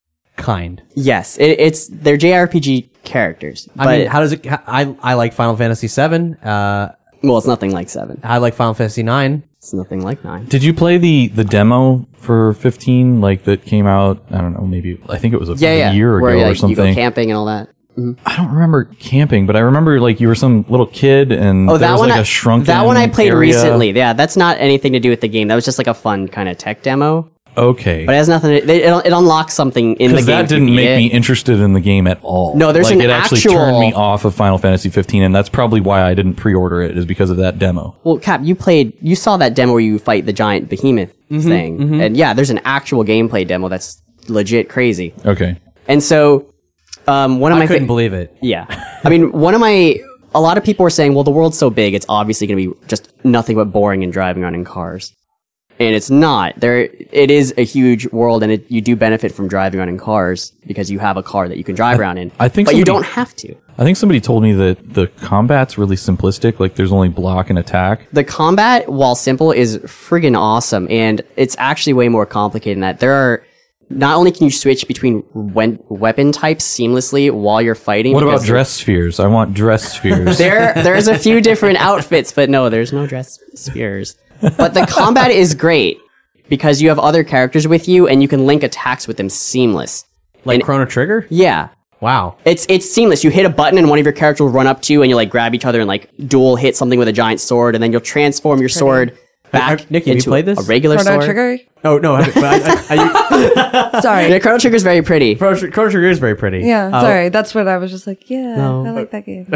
kind. Yes, it, it's they're J R P G characters. I but, mean, how does it? I I like Final Fantasy seven. Uh, well, it's nothing like seven. I like Final Fantasy nine. It's nothing like nine. Did you play the the demo for fifteen? Like that came out? I don't know. Maybe I think it was a, Yeah, yeah. a year ago Where, like, or something. You go camping and all that. I don't remember camping, but I remember like you were some little kid and Oh, there that was one. like I, a shrunken that one I played area. recently. Yeah, that's not anything to do with the game. That was just like a fun kind of tech demo. Okay. But it has nothing. To, it, it unlocks something in the Because game. that didn't to beat make it. me interested in the game at all. No, there's like, an it actually actual- turned me off of Final Fantasy fifteen, and that's probably why I didn't pre-order it, is because of that demo. Well, Cap, you played. You saw that demo where you fight the giant behemoth Mm-hmm, thing, and yeah, there's an actual gameplay demo that's legit crazy. Okay. And so, um, one of I my couldn't fa- believe it. Yeah. I mean, one of my, a lot of people were saying, well, the world's so big, it's obviously going to be just nothing but boring and driving around in cars. And it's not. There, it is a huge world, and it, you do benefit from driving around in cars because you have a car that you can drive around in. I think but you somebody- don't have to. I think somebody told me that the combat's really simplistic, like there's only block and attack. The combat, while simple, is friggin' awesome, and it's actually way more complicated than that. There are, not only can you switch between we- weapon types seamlessly while you're fighting. What about because dress spheres? I want dress spheres. There, there's a few different outfits, but no, there's no dress spheres. But the combat is great because you have other characters with you and you can link attacks with them seamless. Like And- Chrono Trigger? Yeah. Wow. It's it's seamless. You hit a button and one of your characters will run up to you and you like grab each other and like dual hit something with a giant sword and then you'll transform your sword back Have- Nick, have you into played this? a regular Chrono sword. Trigger? Oh no, I, but I, I, I, Sorry. Yeah, Chrono Trigger is very pretty. Chrono, Tr- Chrono Trigger is very pretty. Yeah, Uh, sorry. That's what I was just like, yeah, No. I like that game.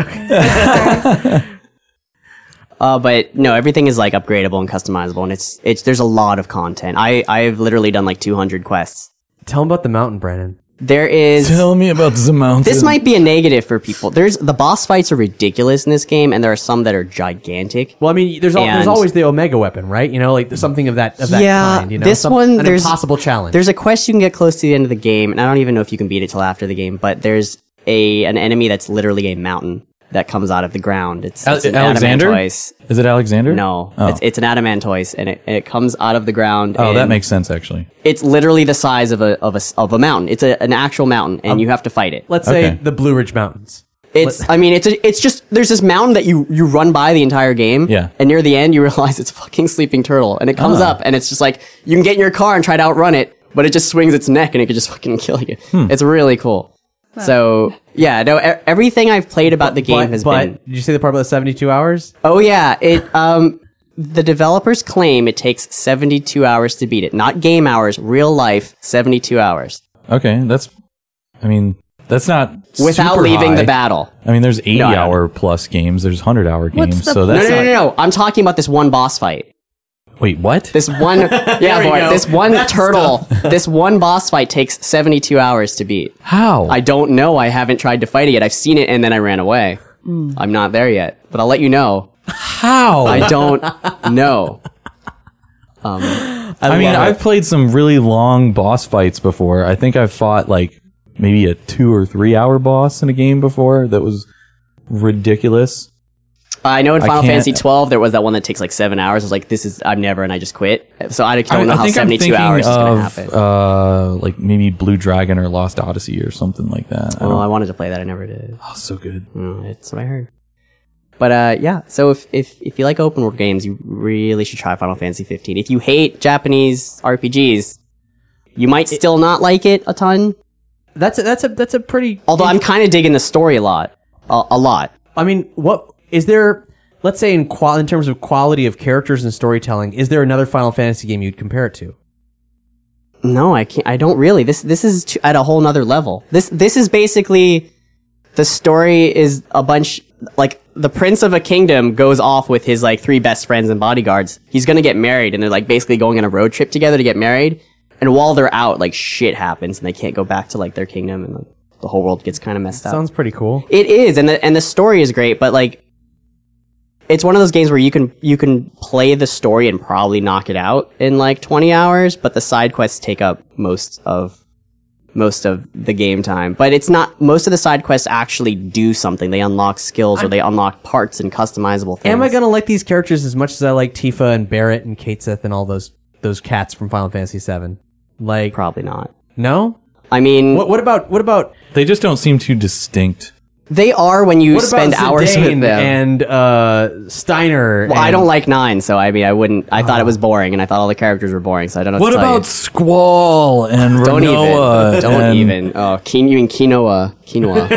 Okay. Uh, but no, everything is like upgradable and customizable, and it's it's there's a lot of content. I I've literally done like two hundred quests. Tell him about the mountain, Brandon. There is. Tell me about the mountain. This might be a negative for people. There's the boss fights are ridiculous in this game, and there are some that are gigantic. Well, I mean, there's al- there's And- always the Omega weapon, right? You know, like there's something of that of that Yeah, kind. You know, this Some- one, an there's- impossible challenge. There's a quest you can get close to the end of the game, and I don't even know if you can beat it till after the game. But there's a an enemy that's literally a mountain that comes out of the ground. It's, Al- it's an Alexander? adamantoise. Is it Alexander? No, Oh, it's it's an adamantoise, and it and it comes out of the ground. oh that and makes sense, actually. It's literally the size of a of a s- of a mountain. It's a, an actual mountain, and you have to fight it. Let's say Okay. the Blue Ridge Mountains. It's, I mean, it's a, it's just, there's this mountain that you, you run by the entire game. Yeah. And near the end, you realize it's a fucking sleeping turtle. And it comes Ah. up, and it's just like, you can get in your car and try to outrun it, but it just swings its neck and it could just fucking kill you. Hmm. It's really cool. So, yeah, no, e- everything I've played about the game but, has but been. did you say the part about the seventy-two hours? Oh, yeah. It, um, the developers claim it takes seventy-two hours to beat it. Not game hours, real life, seventy-two hours. Okay, that's. I mean, that's not Without super leaving the high. battle. I mean, there's eighty No, no, no. hour plus games. There's hundred hour What's games. the- So No, that's no, no, not- no, no. I'm talking about this one boss fight. Wait, what? This one, yeah, we boy, go. this one turtle, this one boss fight takes seventy-two hours to beat. How? I don't know. I haven't tried to fight it yet. I've seen it and then I ran away. I'm not there yet, but I'll let you know. How? I don't know. I, I mean, love it. I've played some really long boss fights before. I think I've fought like maybe a two or three hour boss in a game before that was ridiculous. I know in I Final can't- Fantasy twelve there was that one that takes like seven hours. I was like, this is I'm never, and I just quit. So I don't I, know I how think I'm seventy-two thinking hours is going to of happen. uh, like maybe Blue Dragon or Lost Odyssey or something like that. I Oh, don't- I wanted to play that. I never did. oh, so good. Mm, It's what I heard. But uh, yeah, so if, if if you like open world games, you really should try Final Fantasy fifteen. If you hate Japanese R P Gs, You might still not like it a ton. That's a, that's a that's a pretty. Although I'm kind of digging the story a lot, a, a lot. I mean, what is there? Let's say in qual in terms of quality of characters and storytelling, is there another Final Fantasy game you'd compare it to? No, I can't. I don't really. This this is t- at a whole nother level. This this is basically the story is a bunch like the prince of a kingdom goes off with his like three best friends and bodyguards. He's gonna get married, and they're like basically going on a road trip together to get married. And while they're out, like shit happens, and they can't go back to like their kingdom, and like, the whole world gets kind of messed up. Sounds pretty cool. It is, and the and the story is great, but like. It's one of those games where you can you can play the story and probably knock it out in like twenty hours, but the side quests take up most of most of the game time. But it's not most of the side quests actually do something. They unlock skills or they unlock parts and customizable things. Am I gonna like these characters as much as I like Tifa and Barrett and Kate Sith and all those those cats from Final Fantasy seven? Like Probably not. no. I mean, What what about what about They just don't seem too distinct. they are when you what spend about hours with Zidane them. and uh, Steiner? well, I and- don't like nine, so I mean, I wouldn't. I thought it was boring, and I thought all the characters were boring, so I don't know. What to tell about you. Squall and Don't Renoa? even. Don't and even. Oh, quin- you mean quinoa? Quinoa.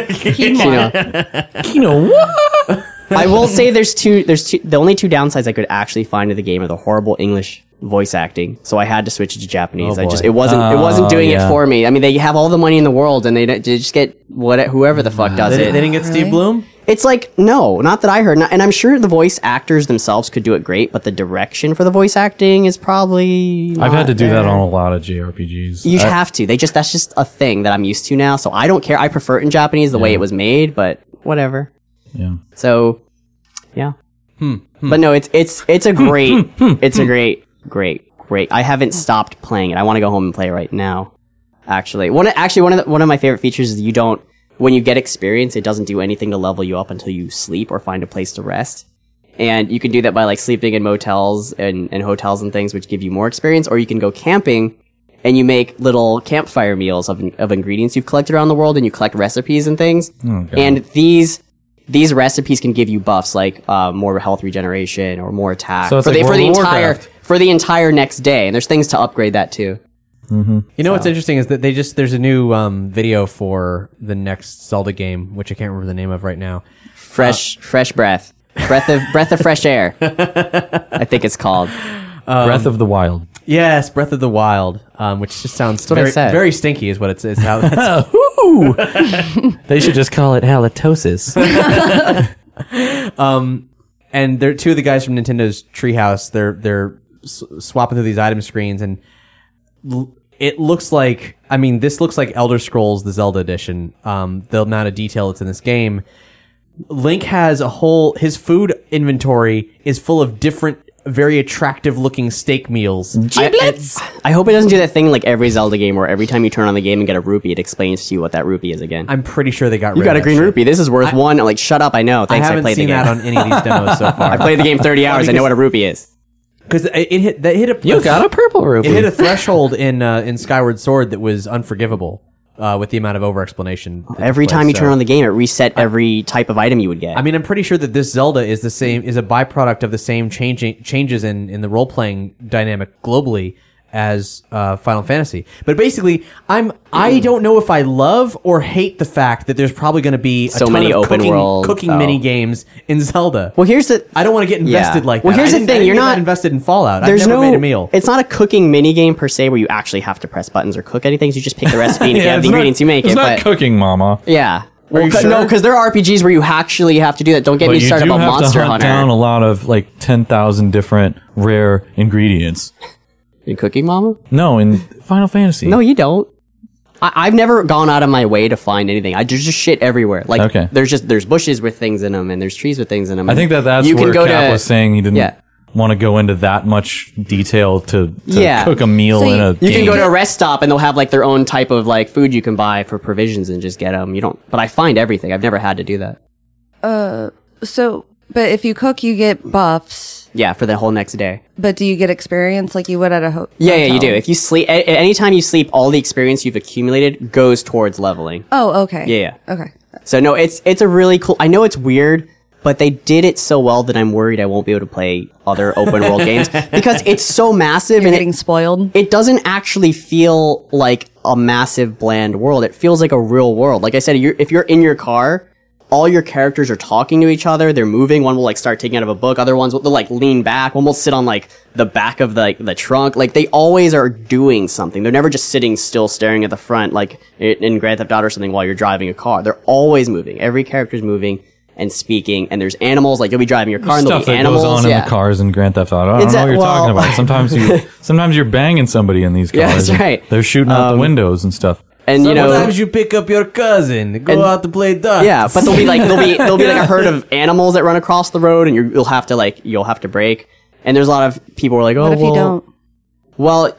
quinoa. Quinoa? I will say there's two. There's two. The only two downsides I could actually find to the game are the horrible English voice acting. So I had to switch it to Japanese. Oh, I just boy. it wasn't it wasn't Oh, doing yeah. it for me. I mean, they have all the money in the world, and they, don't- they just get what whoever the fuck does They, it. they didn't get Steve Bloom. It's like no, not that I heard. Not, and I'm sure the voice actors themselves could do it great, but the direction for the voice acting is probably. I've had not to do there. that on a lot of J R P Gs. You I- have to. They just that's just a thing that I'm used to now. So I don't care. I prefer it in Japanese the way it was made, but whatever. yeah. So, yeah. But no, it's it's it's a great it's a great great great. I haven't stopped playing it. I want to go home and play it right now. Actually, one of- actually one of the, one of my favorite features is you don't when you get experience, it doesn't do anything to level you up until you sleep or find a place to rest. And you can do that by like sleeping in motels and, and hotels and things, which give you more experience. Or you can go camping and you make little campfire meals of of ingredients you've collected around the world, and you collect recipes and things. And these. These recipes can give you buffs like uh, more health regeneration or more attack So it's for like the for the World of entire Warcraft. for the entire next day. And there's things to upgrade that too. You know what's interesting is that they just there's a new um, video for the next Zelda game, which I can't remember the name of right now. Fresh fresh breath, breath of breath of fresh air. I think it's called. Breath of the Wild. Yes, Breath of the Wild, um, which just sounds what I very said. very stinky, is what it's is how that's, Ooh. They should just call it halitosis. and they're two of the guys from Nintendo's Treehouse. They're they're s- swapping through these item screens, and l- it looks like I mean this looks like Elder Scrolls the Zelda edition. Um, the amount of detail that's in this game. Link has a whole his food inventory is full of different, very attractive looking steak meals. Giblets. I, I hope it doesn't do that thing like every Zelda game where every time you turn on the game and get a rupee, it explains to you what that rupee is again. I'm pretty sure they got you rid got of a green that shit. rupee. This is worth one. I'm like, shut up. I know. I Thanks. I, haven't played seen the game. that on any of these demos so far. I played the game thirty hours. I know what a rupee is. Because it, it hit that hit a You got a purple rupee. it hit a threshold in uh, in Skyward Sword that was unforgivable uh, with the amount of over explanation. Every time you turn on the game, it reset every type of item you would get. I mean, I'm pretty sure that this Zelda is the same is a byproduct of the same changing changes in in the role playing dynamic globally as uh, Final Fantasy. But basically, I'm I don't know if I love or hate the fact that there's probably going to be a So ton many of open cooking, world- cooking oh. mini games in Zelda. well, here's the. I don't want to get invested Yeah. like Well, that. here's I the didn't- thing, I didn't you're get that not- invested in Fallout. There's I've never no. made a meal. It's not a cooking mini game per se where you actually have to press buttons or cook anything. You just pick the recipe and if you have the it's not- ingredients, you make it's it. not But cooking, Mama. yeah. Well, you c- No, sure? because there are R P Gs where you actually have to do that. Don't get But me you started do about have Monster to hunt Hunter. down a lot of like ten thousand different rare ingredients. In Cooking Mama? No, in Final Fantasy. No, you don't. I- I've never gone out of my way to find anything. I there's just shit everywhere. Like Okay. there's just there's bushes with things in them, and there's trees with things in them. I think that that's you where can go Cap to, was saying he didn't Yeah. want to go into that much detail to, to Yeah. cook a meal So in you- a You game. can go to a rest stop and they'll have like their own type of like food you can buy for provisions and just get them. You don't. But I find everything. I've never had to do that. So, but if you cook, you get buffs. Yeah, for the whole next day. But do you get experience like you would at a ho- Yeah, yeah, hotel? you do. If you sleep, a- a- anytime you sleep, all the experience you've accumulated goes towards leveling. Oh, okay. Yeah, yeah. Okay. So no, it's it's a really cool. I know it's weird, but they did it so well that I'm worried I won't be able to play other open world games because it's so massive You're and getting it, spoiled. it doesn't actually feel like a massive bland world. It feels like a real world. Like I said, you're, if you're in your car, all your characters are talking to each other. They're moving. One will like start taking out of a book. Other ones will they'll, like lean back. One will sit on like the back of the, like the trunk. Like they always are doing something. They're never just sitting still staring at the front like in Grand Theft Auto or something while you're driving a car. They're always moving. Every character's moving and speaking. And there's animals. Like you'll be driving your car and there'll Stuff be that animals. goes on yeah. in the cars in Grand Theft Auto. I don't It's know a- what you're well- talking about. Sometimes you, sometimes you're banging somebody in these cars. Yeah, that's and right. They're shooting out the windows and stuff. And you know, Sometimes you pick up your cousin, go And- out to play darts. yeah, but there'll be like there'll be there'll be like a herd of animals that run across the road, and you're, you'll have to like you'll have to brake. And there's a lot of people who are like, oh, What if well, you don't? Well,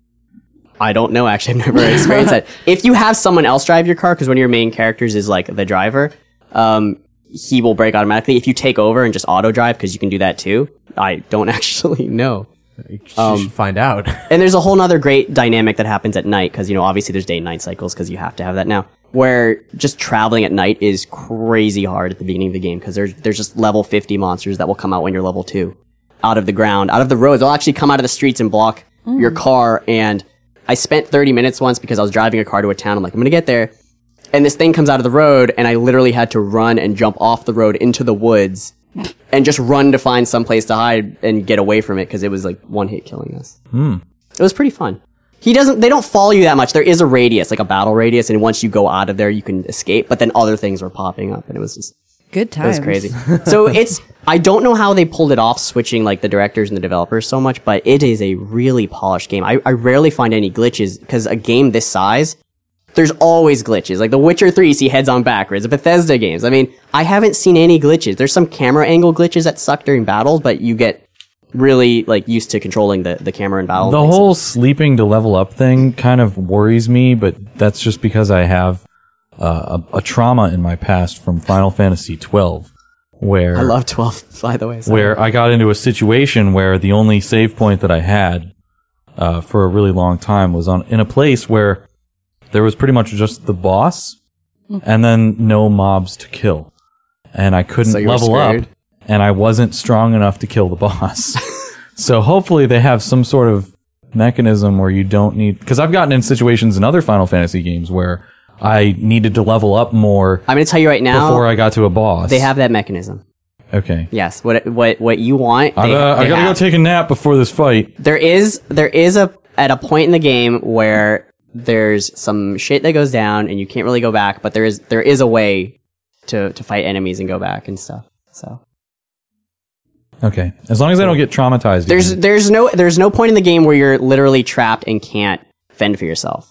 I don't know. Actually, I've never experienced that. If you have someone else drive your car, because one of your main characters is like the driver, um, he will brake automatically. If you take over and just auto drive, because you can do that too. I don't actually know. You should find out. And there's a whole nother great dynamic that happens at night because, you know, obviously there's day and night cycles because you have to have that now, where just traveling at night is crazy hard at the beginning of the game because there's, there's just level fifty monsters that will come out when you're level two. Out of the ground, out of the roads. They'll actually come out of the streets and block mm. your car. And I spent thirty minutes once because I was driving a car to a town. I'm like, I'm going to get there. And this thing comes out of the road and I literally had to run and jump off the road into the woods and just run to find some place to hide and get away from it because it was like one hit killing us. Hmm. It was pretty fun. He doesn't, they don't follow you that much. There is a radius, like a battle radius, and once you go out of there, you can escape, but then other things were popping up and it was just, Good it times. was crazy. So it's, I don't know how they pulled it off switching like the directors and the developers so much, but it is a really polished game. I, I rarely find any glitches because a game this size, there's always glitches. Like The Witcher three, you see heads on backwards. The Bethesda games. I mean, I haven't seen any glitches. There's some camera angle glitches that suck during battles, but you get really like used to controlling the, the camera in battle. The whole sleeping to level up thing kind of worries me, but that's just because I have uh, a, a trauma in my past from Final Fantasy twelve, where I love twelve, by the way. Sorry. where I got into a situation where the only save point that I had uh, for a really long time was on in a place where there was pretty much just the boss and then no mobs to kill. And I couldn't So you were level up scared? and I wasn't strong enough to kill the boss. So hopefully they have some sort of mechanism where you don't need, because I've gotten in situations in other Final Fantasy games where I needed to level up more I'm going to tell you right now, before I got to a boss. they have that mechanism. Okay. Yes. What, what, what you want. I, they, uh, I they gotta have. go take a nap before this fight. There is, there is a, at a point in the game where there's some shit that goes down and you can't really go back, but there is, there is a way to, to fight enemies and go back and stuff. So. Okay. As long as I don't get traumatized. There's, again. there's no, there's no point in the game where you're literally trapped and can't fend for yourself.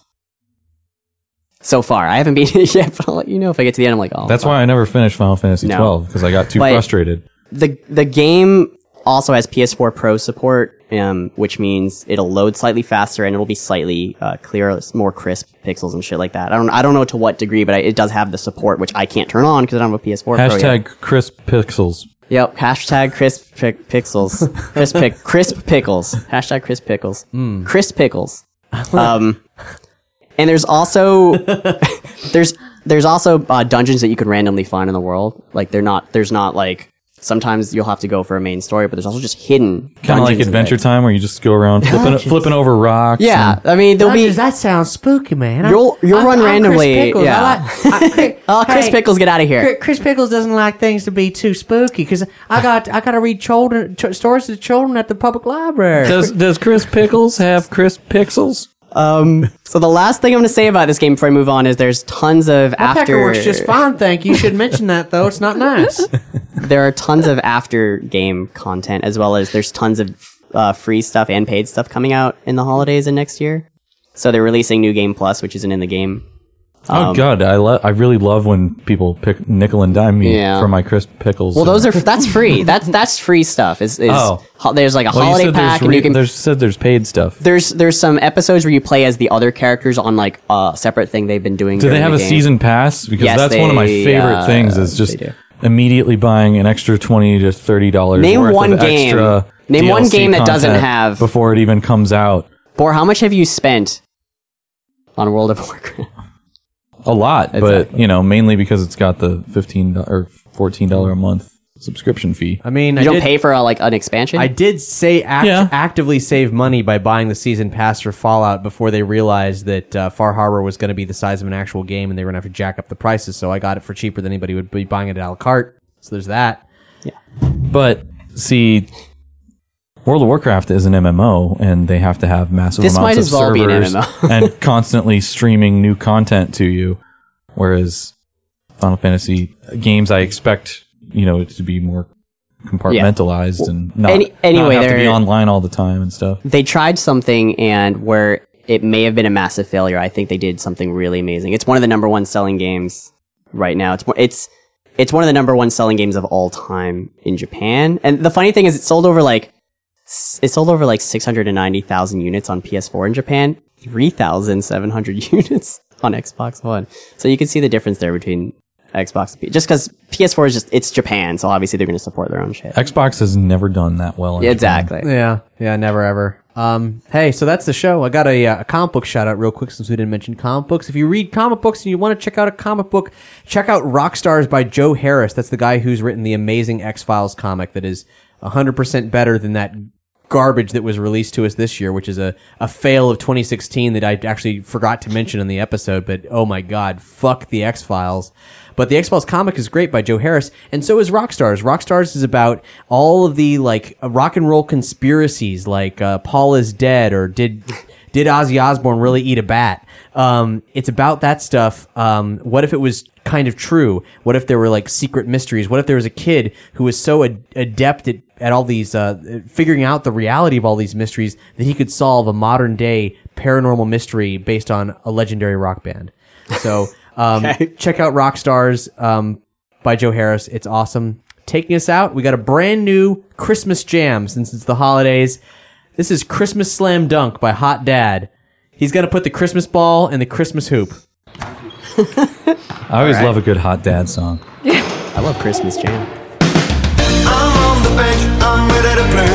So far. I haven't beaten it yet, but I'll let you know if I get to the end. I'm like, oh. That's fuck. why I never finished Final Fantasy No. twelve, because I got too But- frustrated. The, the game also has P S four Pro support, um, which means it'll load slightly faster and it'll be slightly, uh, clearer, more crisp pixels and shit like that. I don't, I don't know to what degree, but I, it does have the support, which I can't turn on because I don't have a P S four Pro yet. Hashtag crisp pixels. Yep. Hashtag crisp pic- pixels. Crisp pic- crisp pickles. Hashtag crisp pickles. Crisp pickles. Um, and there's also, there's, there's also, uh, dungeons that you can randomly find in the world. Like they're not, there's not like, sometimes you'll have to go for a main story, but there's also just hidden Kind of like dungeons in Adventure there. Time, where you just go around flipping, Dungeons. flipping over rocks. Yeah. and- I mean, there'll be, Dungeons, that sounds spooky, man. You'll- you'll I'm- run I'm randomly, Chris Pickles. yeah. I like, I, Chris, oh, Chris hey, Pickles, get out of here. Chris- Chris Pickles doesn't like things to be too spooky because I got I got to read children ch- stories to children at the public library. Does Does Chris Pickles have crisp pixels? Um, so the last thing I'm going to say about this game before I move on is there's tons of My after. pecker works just fine, thank you. You should mention that though. It's not nice. There are tons of after game content as well as there's tons of uh, free stuff and paid stuff coming out in the holidays and next year. So they're releasing New Game Plus, which isn't in the game. Oh Um, God, I lo- I really love when people pick nickel and dime me Yeah. for my crisp pickles. Well, those are that's free. That's that's free stuff. Is is Oh. ho- there's like a Well, you holiday said pack there's, and re- you can there's said there's paid stuff. there's there's some episodes where you play as the other characters on like a separate thing they've been doing. Do they during have the a game. season pass? Because Yes, that's one of my they, favorite uh, things. Is just they do. immediately buying an extra twenty to thirty dollars. Name worth one of game- Extra name D L C one game that doesn't content have- before it even comes out. Bor, how much have you spent on World of Warcraft? A lot, Exactly. but you know, mainly because it's got the fifteen do- or fourteen dollar a month subscription fee. I mean, You I don't did, pay for uh, like an expansion. I did say act- Yeah. actively save money by buying the season pass for Fallout before they realized that uh, Far Harbor was going to be the size of an actual game and they were going to have to jack up the prices. So I got it for cheaper than anybody would be buying it at a la carte. So there's that. But see, World of Warcraft is an M M O, and they have to have massive This amounts might of as well be an servers M M O. and constantly streaming new content to you. Whereas Final Fantasy games, I expect you know it to be more compartmentalized and not, Any- anyway, not have to be they're- online all the time and stuff. They tried something, and where it may have been a massive failure, I think they did something really amazing. It's one of the number one selling games right now. It's it's it's one of the number one selling games of all time in Japan. And the funny thing is, it sold over like it sold over like six hundred ninety thousand units on P S four in Japan, three thousand seven hundred units on Xbox One. So you can see the difference there between Xbox and P. Just because P S four is just it's Japan, so obviously they're going to support their own shit. Xbox has never done that well. In Exactly. Yeah, yeah, never ever. Um, hey, so that's the show. I got a, uh, a comic book shout out real quick since we didn't mention comic books. If you read comic books and you want to check out a comic book, check out Rockstars by Joe Harris. That's the guy who's written the amazing X-Files comic that is one hundred percent better than that garbage that was released to us this year, which is a, a fail of twenty sixteen that I actually forgot to mention in the episode, but oh my god, fuck the X-Files. But the X-Files comic is great by Joe Harris, and so is Rockstars. Rockstars is about all of the, like, rock and roll conspiracies, like uh, Paul is dead, or did did Ozzy Osbourne really eat a bat? Um, it's about that stuff. Um, what if it was kind of true? What if there were, like, secret mysteries? What if there was a kid who was so ad- adept at, at all these, uh, figuring out the reality of all these mysteries that he could solve a modern-day paranormal mystery based on a legendary rock band? So... Um, Okay. Check out Rockstars um, by Joe Harris. It's awesome. Taking us out, we got a brand new Christmas jam since it's the holidays. This is Christmas Slam Dunk by Hot Dad. He's going to put the Christmas ball in the Christmas hoop. I always love a good Hot Dad song. I love Christmas Jam. I'm on the bench, I'm ready to play.